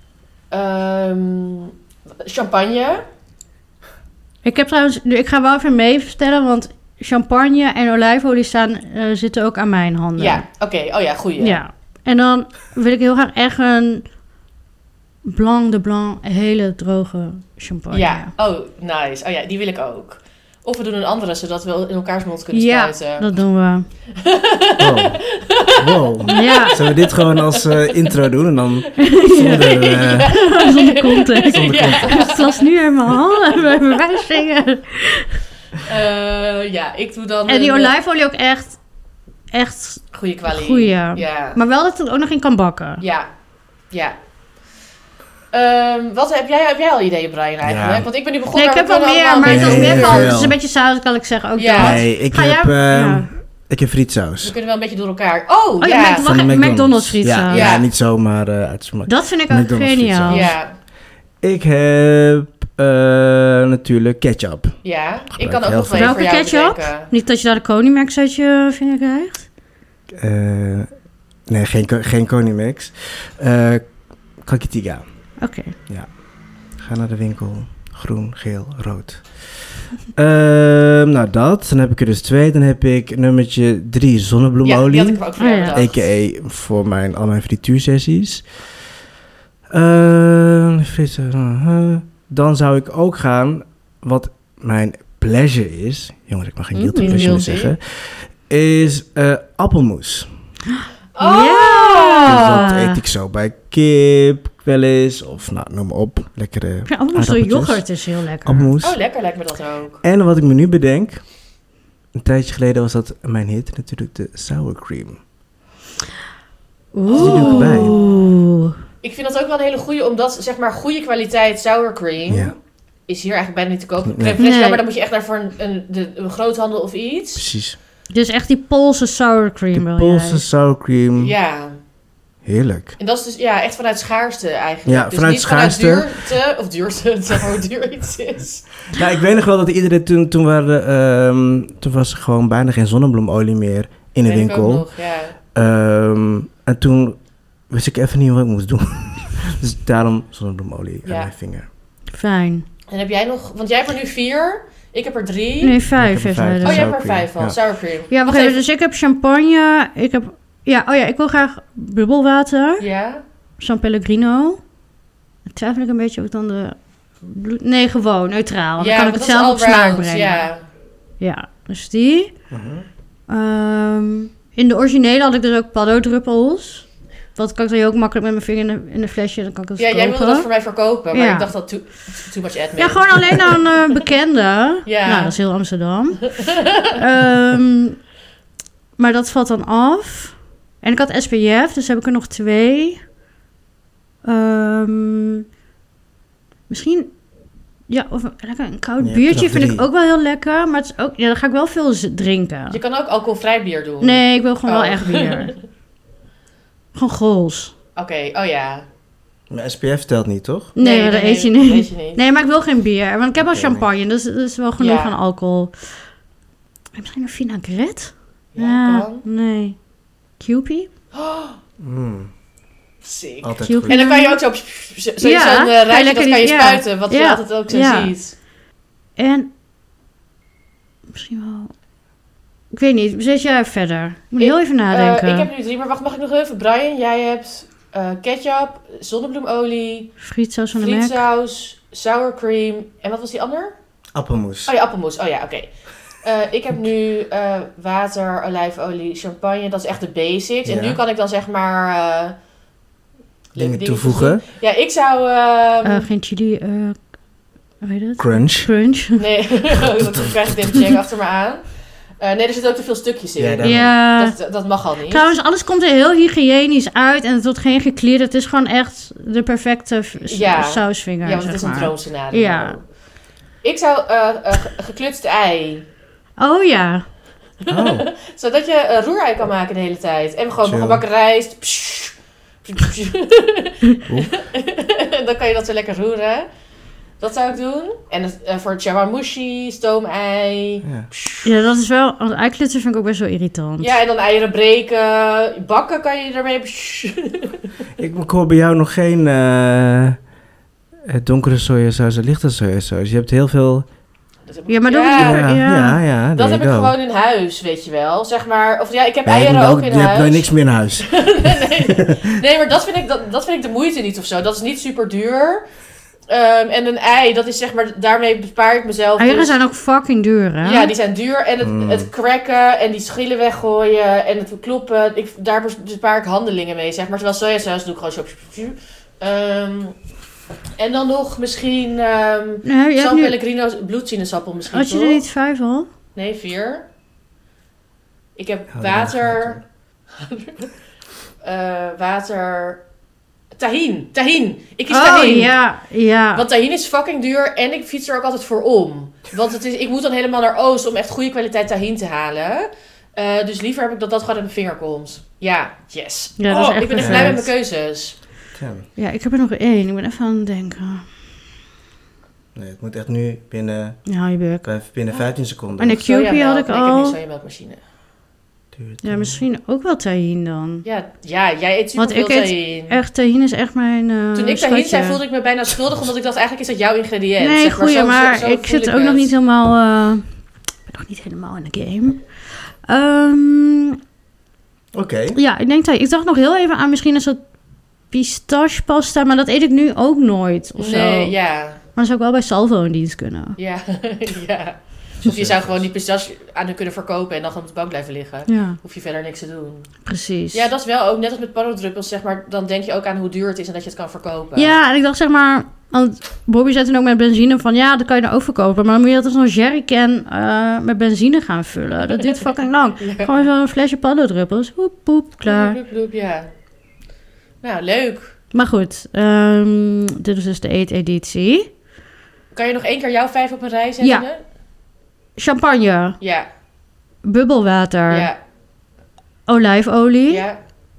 [SPEAKER 1] um, champagne.
[SPEAKER 3] Ik heb trouwens, ik ga wel even mee vertellen, want champagne en olijfolie staan, uh, zitten ook aan mijn handen.
[SPEAKER 1] Ja, oké. Okay. Oh ja, goeie.
[SPEAKER 3] Ja. En dan wil ik heel graag echt een Blanc de Blanc, hele droge champagne.
[SPEAKER 1] Ja, oh, nice. Oh ja, die wil ik ook. Of we doen een andere, zodat we in elkaars mond kunnen
[SPEAKER 3] Ja,
[SPEAKER 1] spuiten.
[SPEAKER 3] dat doen we.
[SPEAKER 2] Wow. wow.
[SPEAKER 3] Ja.
[SPEAKER 2] Zullen we dit gewoon als uh, intro doen en dan zonder, uh,
[SPEAKER 3] Zonder context.
[SPEAKER 2] zonder
[SPEAKER 1] Ja.
[SPEAKER 2] context?
[SPEAKER 3] Het was nu helemaal en we hebben wij zingen.
[SPEAKER 1] Uh, ja, ik doe dan...
[SPEAKER 3] En die
[SPEAKER 1] een,
[SPEAKER 3] olijfolie ook echt, echt
[SPEAKER 1] Goede kwaliteit.
[SPEAKER 3] goeie.
[SPEAKER 1] Ja.
[SPEAKER 3] Maar wel dat het ook nog in kan bakken.
[SPEAKER 1] Ja. Ja. Um, wat heb jij, heb jij al ideeën, Brian, eigenlijk?
[SPEAKER 2] Ja.
[SPEAKER 1] Want ik ben nu begonnen...
[SPEAKER 3] Nee, ik heb
[SPEAKER 1] maar we
[SPEAKER 3] wel
[SPEAKER 1] kunnen
[SPEAKER 3] meer,
[SPEAKER 1] allemaal
[SPEAKER 3] maar het
[SPEAKER 1] een
[SPEAKER 3] is
[SPEAKER 1] beetje-
[SPEAKER 3] meer van...
[SPEAKER 2] Heel
[SPEAKER 3] Het is
[SPEAKER 2] veel.
[SPEAKER 3] een beetje saus, kan ik zeggen. Ook
[SPEAKER 1] Ja.
[SPEAKER 3] dat.
[SPEAKER 2] Nee, ik
[SPEAKER 3] Ga
[SPEAKER 2] heb,
[SPEAKER 3] jij-
[SPEAKER 2] uh,
[SPEAKER 3] ja.
[SPEAKER 2] ik heb
[SPEAKER 1] We
[SPEAKER 2] frietsaus.
[SPEAKER 1] kunnen wel een beetje door elkaar... Oh,
[SPEAKER 3] Oh,
[SPEAKER 1] ja.
[SPEAKER 3] ja,
[SPEAKER 2] Van de
[SPEAKER 3] Mag-
[SPEAKER 2] McDonald's.
[SPEAKER 3] McDonald's frietsaus.
[SPEAKER 2] Ja,
[SPEAKER 1] Ja.
[SPEAKER 2] ja, niet zomaar uh, uit smaak.
[SPEAKER 3] Dat vind ik ook
[SPEAKER 2] McDonald's
[SPEAKER 3] geniaal.
[SPEAKER 2] frietsaus.
[SPEAKER 1] Ja.
[SPEAKER 2] Ik heb uh, natuurlijk ketchup.
[SPEAKER 1] Ja. Ik
[SPEAKER 2] Gebruik
[SPEAKER 1] kan ook
[SPEAKER 2] heel
[SPEAKER 1] nog
[SPEAKER 2] veel.
[SPEAKER 1] wel even voor
[SPEAKER 3] Welke
[SPEAKER 1] jou
[SPEAKER 3] ketchup?
[SPEAKER 1] bedenken.
[SPEAKER 3] Niet dat je daar de Konimax uit je vinger krijgt.
[SPEAKER 2] Uh, nee, geen, ko- geen Konimax. Uh, Kakitiga.
[SPEAKER 3] Oké.
[SPEAKER 2] Ga naar de winkel. Groen, geel, rood. Uh, nou, dat. Dan heb ik er dus twee. Dan heb ik nummertje drie
[SPEAKER 1] Ja,
[SPEAKER 2] zonnebloemolie.
[SPEAKER 1] die had ik ook voor jou
[SPEAKER 3] Oh, ja.
[SPEAKER 1] bedacht.
[SPEAKER 2] A K A voor mijn, al mijn frituursessies. Uh, vissen, uh, dan zou ik ook gaan, wat mijn pleasure is, jongens, ik mag geen guilty
[SPEAKER 1] Mm,
[SPEAKER 2] pleasure meer
[SPEAKER 1] guilty.
[SPEAKER 2] zeggen, is uh, appelmoes.
[SPEAKER 1] Oh!
[SPEAKER 3] Ja.
[SPEAKER 2] Dus dat eet ik zo bij kip wel eens, of nou, noem maar op, lekkere
[SPEAKER 3] Ik vind appelmoes door
[SPEAKER 2] aardappeltjes.
[SPEAKER 3] yoghurt is heel lekker.
[SPEAKER 2] Appelmoes.
[SPEAKER 1] Oh, lekker lijkt me dat ook.
[SPEAKER 2] En wat ik me nu bedenk, een tijdje geleden was dat mijn hit, natuurlijk de sour cream.
[SPEAKER 3] Oeh.
[SPEAKER 2] die doe ik erbij.
[SPEAKER 3] Oeh.
[SPEAKER 1] Ik vind dat ook wel een hele goede, omdat zeg maar goede kwaliteit sour cream
[SPEAKER 2] Ja,
[SPEAKER 1] is hier eigenlijk bijna niet te kopen.
[SPEAKER 2] Nee.
[SPEAKER 1] Crème fraîche,
[SPEAKER 3] Nee.
[SPEAKER 1] maar dan moet je echt naar voor een, een, de, een groothandel of iets.
[SPEAKER 2] precies.
[SPEAKER 3] Dus echt die Poolse sour cream
[SPEAKER 2] De
[SPEAKER 3] wil
[SPEAKER 2] Poolse
[SPEAKER 3] jij.
[SPEAKER 2] sour cream,
[SPEAKER 1] Ja.
[SPEAKER 2] heerlijk.
[SPEAKER 1] En dat is dus ja, echt vanuit schaarste eigenlijk.
[SPEAKER 2] Ja,
[SPEAKER 1] dus
[SPEAKER 2] vanuit
[SPEAKER 1] niet
[SPEAKER 2] schaarste.
[SPEAKER 1] vanuit duurte, of duurte, zeg maar hoe duur iets is.
[SPEAKER 2] Ja, ik weet nog wel dat iedereen toen, toen, waren, ehm, toen was er gewoon bijna geen zonnebloemolie meer in de
[SPEAKER 1] Weet ik ook
[SPEAKER 2] winkel.
[SPEAKER 1] nog, ja.
[SPEAKER 2] Ehm, en toen wist ik even niet wat ik moest doen. Dus daarom zonnebloemolie
[SPEAKER 1] Ja.
[SPEAKER 2] aan mijn vinger.
[SPEAKER 3] Fijn.
[SPEAKER 1] En heb jij nog, want jij hebt er nu vier, ik heb er drie.
[SPEAKER 3] Nee,
[SPEAKER 2] Ik
[SPEAKER 3] vijf
[SPEAKER 2] heb er
[SPEAKER 3] heeft
[SPEAKER 2] vijf.
[SPEAKER 3] hij
[SPEAKER 1] Oh,
[SPEAKER 3] dus.
[SPEAKER 1] jij hebt
[SPEAKER 2] Sour
[SPEAKER 1] er vijf
[SPEAKER 2] cream,
[SPEAKER 1] van,
[SPEAKER 2] ja.
[SPEAKER 1] sour cream.
[SPEAKER 3] Ja, wacht
[SPEAKER 1] Wacht
[SPEAKER 3] even.
[SPEAKER 1] even.
[SPEAKER 3] Dus ik heb champagne. Ik heb... Ja, oh ja, ik wil graag bubbelwater.
[SPEAKER 1] Ja?
[SPEAKER 3] San Pellegrino. Dan twijfel ik een beetje ook dan de... bloed- Nee, gewoon, neutraal. Dan
[SPEAKER 1] Ja,
[SPEAKER 3] kan ik
[SPEAKER 1] want
[SPEAKER 3] het
[SPEAKER 1] dat is
[SPEAKER 3] zelf op
[SPEAKER 1] all
[SPEAKER 3] smaak
[SPEAKER 1] round,
[SPEAKER 3] brengen.
[SPEAKER 1] Ja.
[SPEAKER 3] Ja, dus die.
[SPEAKER 2] Mhm.
[SPEAKER 3] Ehm, in de originele had ik dus ook paddo-druppels. Dat kan ik dan ook makkelijk met mijn vinger in de, in de flesje. Dan kan ik dat
[SPEAKER 1] Ja, jij
[SPEAKER 3] kopen.
[SPEAKER 1] wilde dat voor mij verkopen, maar
[SPEAKER 3] Ja.
[SPEAKER 1] ik dacht dat too, too much admin.
[SPEAKER 3] Ja, gewoon alleen aan uh, bekende.
[SPEAKER 1] Ja.
[SPEAKER 3] Nou, dat is heel Amsterdam. Ehm, maar dat valt dan af. En ik had S P F, dus heb ik er nog twee. Ehm, misschien... Ja, of een, lekker een koud
[SPEAKER 2] Je hebt er
[SPEAKER 3] biertje
[SPEAKER 2] nog
[SPEAKER 3] vind ik
[SPEAKER 2] drie.
[SPEAKER 3] ook wel heel lekker. Maar het is ook, ja, dan ga ik wel veel z- drinken.
[SPEAKER 1] Je kan ook alcoholvrij bier doen.
[SPEAKER 3] Nee, ik wil gewoon
[SPEAKER 1] Oh.
[SPEAKER 3] wel echt bier. Gewoon grols.
[SPEAKER 1] Oké, oh ja.
[SPEAKER 2] Maar S P F telt niet, toch?
[SPEAKER 3] Nee, maar dat eet je
[SPEAKER 1] dat
[SPEAKER 3] niet.
[SPEAKER 1] eet je niet.
[SPEAKER 3] Nee, maar ik wil geen bier. Want ik heb al
[SPEAKER 2] Oké,
[SPEAKER 3] champagne, dus dat is wel genoeg
[SPEAKER 1] Ja.
[SPEAKER 3] aan alcohol. Misschien een vinaigrette?
[SPEAKER 1] Ja, kan.
[SPEAKER 3] Nee. Kewpie?
[SPEAKER 2] Mm,
[SPEAKER 1] Sick.
[SPEAKER 2] altijd
[SPEAKER 3] Cute.
[SPEAKER 2] goed.
[SPEAKER 1] En dan kan je ook zo, zo, zo
[SPEAKER 3] Ja,
[SPEAKER 1] zo'n
[SPEAKER 3] ga
[SPEAKER 1] uh,
[SPEAKER 3] je
[SPEAKER 1] rijtje,
[SPEAKER 3] lekker
[SPEAKER 1] dat kan je
[SPEAKER 3] die- ja.
[SPEAKER 1] spuiten, wat je
[SPEAKER 3] Ja.
[SPEAKER 1] altijd ook zo
[SPEAKER 3] Ja.
[SPEAKER 1] ziet.
[SPEAKER 3] En misschien wel... Ik weet niet, zet jij verder? Ik moet
[SPEAKER 1] Ik-
[SPEAKER 3] heel even nadenken.
[SPEAKER 1] Uh, ik heb nu drie, maar wacht, mag ik nog even? Brian, jij hebt uh, ketchup, zonnebloemolie,
[SPEAKER 3] Frietsaus van de Mac.
[SPEAKER 1] frietsaus, sour cream en wat was die ander?
[SPEAKER 2] Appelmoes.
[SPEAKER 1] Oh ja, appelmoes. Oh ja, oké. Uh, ik heb nu uh, water, olijfolie, champagne. Dat is echt de basics.
[SPEAKER 2] Ja.
[SPEAKER 1] En nu kan ik dan zeg maar... Uh, leuke
[SPEAKER 2] Dingen toevoegen.
[SPEAKER 1] Ja, ik zou... Uh,
[SPEAKER 3] Eh, geen chili... eh hoe heet het?
[SPEAKER 2] Crunch.
[SPEAKER 3] Crunch.
[SPEAKER 1] nee, dan krijg ik Tim Chang achter me aan. Uh, nee, er zitten ook te veel stukjes in.
[SPEAKER 2] Ja, daar-
[SPEAKER 3] Ja.
[SPEAKER 1] Dat, dat mag al niet.
[SPEAKER 3] Trouwens, alles komt er heel hygiënisch uit en het wordt geen gekleerd. Het is gewoon echt de perfecte v- s-
[SPEAKER 1] Ja.
[SPEAKER 3] sausvinger,
[SPEAKER 1] Ja, want
[SPEAKER 3] zeg
[SPEAKER 1] het is een
[SPEAKER 3] maar.
[SPEAKER 1] droomscenario.
[SPEAKER 3] Ja.
[SPEAKER 1] Ik zou uh, uh, ge- geklutst ei.
[SPEAKER 3] Oh ja.
[SPEAKER 2] Oh,
[SPEAKER 1] Zodat je uh, roerei kan maken de hele tijd. En gewoon
[SPEAKER 2] Chill.
[SPEAKER 1] gebakken rijst. Psh, psh, psh. En dan kan je dat zo lekker roeren. Dat zou ik doen. En het, uh, voor chawanmushi, stoomei.
[SPEAKER 2] ja.
[SPEAKER 3] Ja, dat is wel... Want eiklutsen vind ik ook best wel irritant.
[SPEAKER 1] Ja, en dan eieren breken. Bakken kan je ermee. Psh.
[SPEAKER 2] Ik, ik hoor bij jou nog geen eh, eh, donkere sojasaus en lichte sojasaus. Je hebt heel veel...
[SPEAKER 1] Dat heb ik-
[SPEAKER 3] Ja, maar doe
[SPEAKER 1] ja,
[SPEAKER 3] ik liever-
[SPEAKER 2] ja,
[SPEAKER 3] ja.
[SPEAKER 2] ja, ja,
[SPEAKER 1] dat
[SPEAKER 2] there
[SPEAKER 1] heb ik
[SPEAKER 2] you go.
[SPEAKER 1] gewoon in huis, weet je wel. Zeg maar, of ja, ik heb
[SPEAKER 2] Nee,
[SPEAKER 1] eieren
[SPEAKER 2] nou,
[SPEAKER 1] ook in
[SPEAKER 2] je hebt
[SPEAKER 1] huis.
[SPEAKER 2] nooit niks meer in huis.
[SPEAKER 1] nee, nee, maar dat vind, ik, dat, dat vind ik de moeite niet of zo. Dat is niet super duur. Um, en een ei, dat is zeg maar, daarmee bespaar ik mezelf.
[SPEAKER 3] Eieren
[SPEAKER 1] dus,
[SPEAKER 3] zijn ook fucking duur, hè?
[SPEAKER 1] ja, die zijn duur. En het,
[SPEAKER 2] Mm.
[SPEAKER 1] het cracken en die schillen weggooien en het kloppen. Ik, daar bespaar ik handelingen mee, zeg maar. Terwijl sojasaus doe ik gewoon zo. Um, en dan nog misschien um,
[SPEAKER 3] Nee, je hebt
[SPEAKER 1] San
[SPEAKER 3] nu-
[SPEAKER 1] Pellegrino bloedsinesappel misschien,
[SPEAKER 3] Had je
[SPEAKER 1] toch?
[SPEAKER 3] er niet vijf al?
[SPEAKER 1] Nee, vier. Ik heb
[SPEAKER 2] Oh,
[SPEAKER 1] water... uh, water... Tahin. Tahin. Ik kies
[SPEAKER 3] Oh,
[SPEAKER 1] tahin.
[SPEAKER 3] ja, ja.
[SPEAKER 1] Want tahin is fucking duur en ik fiets er ook altijd voor om. Want het is, ik moet dan helemaal naar Oost om echt goede kwaliteit tahin te halen. Uh, dus liever heb ik dat dat gewoon in mijn vinger komt. Ja, yes.
[SPEAKER 3] Ja, dat is
[SPEAKER 1] oh,
[SPEAKER 3] echt
[SPEAKER 1] ik ben echt
[SPEAKER 3] perfect.
[SPEAKER 1] blij met mijn keuzes.
[SPEAKER 2] Tja.
[SPEAKER 3] Ja, ik heb er nog één. Ik ben even aan het denken.
[SPEAKER 2] Nee, het moet echt nu binnen,
[SPEAKER 3] Ja, je bek.
[SPEAKER 2] binnen vijftien seconden.
[SPEAKER 3] En de Cupie had ik
[SPEAKER 1] Nee, ik heb
[SPEAKER 3] al.
[SPEAKER 1] geen sojamelkmachine.
[SPEAKER 2] Duurt,
[SPEAKER 3] Ja,
[SPEAKER 2] eh,
[SPEAKER 3] misschien ook wel tahin dan.
[SPEAKER 1] Ja, ja, jij eet super
[SPEAKER 3] Want
[SPEAKER 1] veel
[SPEAKER 3] ik eet
[SPEAKER 1] tahin.
[SPEAKER 3] Echt, tahin is echt mijn uh,
[SPEAKER 1] Toen ik
[SPEAKER 3] schatje.
[SPEAKER 1] tahin zei, voelde ik me bijna schuldig, omdat ik dacht, eigenlijk is dat jouw ingrediënt.
[SPEAKER 3] Nee,
[SPEAKER 1] zeg maar.
[SPEAKER 3] goeie,
[SPEAKER 1] Zo-
[SPEAKER 3] maar
[SPEAKER 1] zo- zo
[SPEAKER 3] ik
[SPEAKER 1] voel
[SPEAKER 3] zit ook nog
[SPEAKER 1] het.
[SPEAKER 3] niet helemaal... uh, ik ben nog niet helemaal in de game. Ehm,
[SPEAKER 2] Oké.
[SPEAKER 3] ja, ik denk dat... Ik dacht nog heel even aan misschien een soort pistachepasta, maar dat eet ik nu ook nooit. Of
[SPEAKER 1] Nee,
[SPEAKER 3] zo.
[SPEAKER 1] ja.
[SPEAKER 3] Maar dat zou ik wel bij Salvo in dienst kunnen.
[SPEAKER 1] Ja, ja. Of je zou gewoon die pistache aan hun kunnen verkopen en dan gewoon op de bank blijven liggen.
[SPEAKER 3] Ja,
[SPEAKER 1] Hoef je verder niks te doen.
[SPEAKER 3] precies.
[SPEAKER 1] Ja, dat is wel ook net als met pannendruppels, zeg maar. Dan denk je ook aan hoe duur het is en dat je het kan verkopen.
[SPEAKER 3] Ja, en ik dacht zeg maar... Want Bobby zei toen ook met benzine van... Ja, dat kan je dan ook verkopen. Maar dan moet je altijd zo'n jerrycan uh, met benzine gaan vullen. Dat duurt fucking lang.
[SPEAKER 1] Ja.
[SPEAKER 3] Gewoon zo'n flesje paddendruppels. Hoep, poep, klaar.
[SPEAKER 1] Bloep, bloep, ja. Nou, leuk.
[SPEAKER 3] Maar goed, um, dit is dus de eeteditie.
[SPEAKER 1] Kan je nog één keer jouw vijf op een rij zetten?
[SPEAKER 3] Ja. Champagne,
[SPEAKER 1] Ja.
[SPEAKER 3] bubbelwater,
[SPEAKER 1] Ja.
[SPEAKER 3] olijfolie,
[SPEAKER 1] Ja.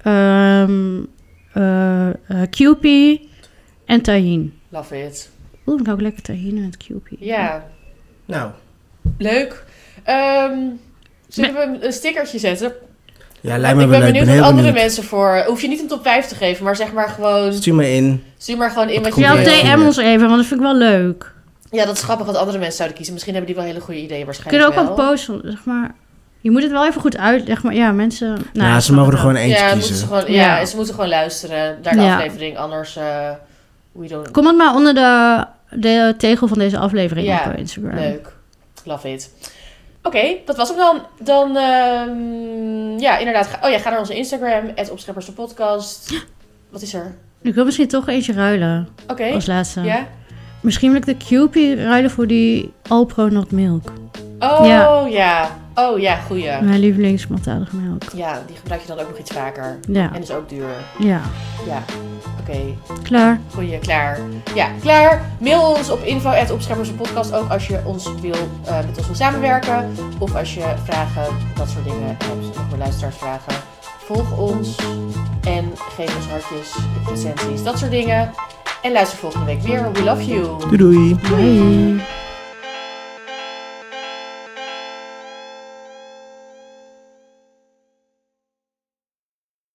[SPEAKER 3] um, uh, uh, Kewpie en tahin.
[SPEAKER 1] Love it.
[SPEAKER 3] Oeh, dan kan ik lekker tahin met Kewpie.
[SPEAKER 1] Ja.
[SPEAKER 2] Nou,
[SPEAKER 1] Leuk. Um, zullen we een stickertje zetten?
[SPEAKER 2] ja, lijkt me
[SPEAKER 1] ik
[SPEAKER 2] wel
[SPEAKER 1] ben
[SPEAKER 2] leuk. Ik
[SPEAKER 1] benieuwd
[SPEAKER 2] ben
[SPEAKER 1] wat
[SPEAKER 2] heel
[SPEAKER 1] andere
[SPEAKER 2] benieuwd.
[SPEAKER 1] mensen voor... Hoef je niet een top vijf te geven, maar zeg maar gewoon...
[SPEAKER 2] Stuur me in.
[SPEAKER 1] Stuur maar gewoon in wat
[SPEAKER 2] Wat
[SPEAKER 1] je
[SPEAKER 3] Ja,
[SPEAKER 2] komt
[SPEAKER 3] of
[SPEAKER 2] er?
[SPEAKER 1] wil.
[SPEAKER 3] D M ons even, want dat vind ik wel leuk.
[SPEAKER 1] Ja, dat is grappig wat andere mensen zouden kiezen. Misschien hebben die wel hele goede ideeën
[SPEAKER 3] We
[SPEAKER 1] waarschijnlijk
[SPEAKER 3] kunnen ook
[SPEAKER 1] wel.
[SPEAKER 3] een post van, zeg maar... Je moet het wel even goed uitleggen, maar ja, mensen... Nou,
[SPEAKER 2] ja,
[SPEAKER 3] ik
[SPEAKER 2] ze
[SPEAKER 3] snap
[SPEAKER 2] mogen er
[SPEAKER 3] het wel.
[SPEAKER 2] gewoon eentje
[SPEAKER 1] ja, moeten
[SPEAKER 2] kiezen.
[SPEAKER 1] ze gewoon, ja,
[SPEAKER 3] Ja.
[SPEAKER 1] en ze moeten gewoon luisteren naar de
[SPEAKER 3] Ja.
[SPEAKER 1] aflevering. Anders, uh, we don't...
[SPEAKER 3] Kom het maar onder de, de tegel van deze aflevering
[SPEAKER 1] Ja,
[SPEAKER 3] op Instagram.
[SPEAKER 1] Leuk. Love it. Oké, okay, dat was hem dan. Dan, uh, ja, inderdaad. Ga, oh ja, ga naar onze Instagram, at Opscheppers de podcast. Wat is er?
[SPEAKER 3] Ik wil misschien toch eentje ruilen,
[SPEAKER 1] Oké, okay.
[SPEAKER 3] als laatste.
[SPEAKER 1] Ja?
[SPEAKER 3] Misschien wil ik de Kewpie ruilen voor die Alpro Not Milk.
[SPEAKER 1] Oh,
[SPEAKER 3] Ja.
[SPEAKER 1] ja. Oh, ja, goeie.
[SPEAKER 3] Mijn lievelingsmaltadige melk.
[SPEAKER 1] Ja, die gebruik je dan ook nog iets vaker.
[SPEAKER 3] Ja,
[SPEAKER 1] En is ook duur.
[SPEAKER 3] ja.
[SPEAKER 1] Ja, oké. Okay.
[SPEAKER 3] Klaar.
[SPEAKER 1] Goeie, klaar. Ja, klaar. Mail ons op info at Opscheppers de podcast ook als je ons wil, uh, met ons wil samenwerken. Of als je vragen, dat soort dingen hebt. Nog meer luisteraarsvragen. Volg ons en geef ons hartjes, recensies, dat soort dingen. En luister volgende week weer. We love you.
[SPEAKER 2] Doei doei.
[SPEAKER 3] Bye.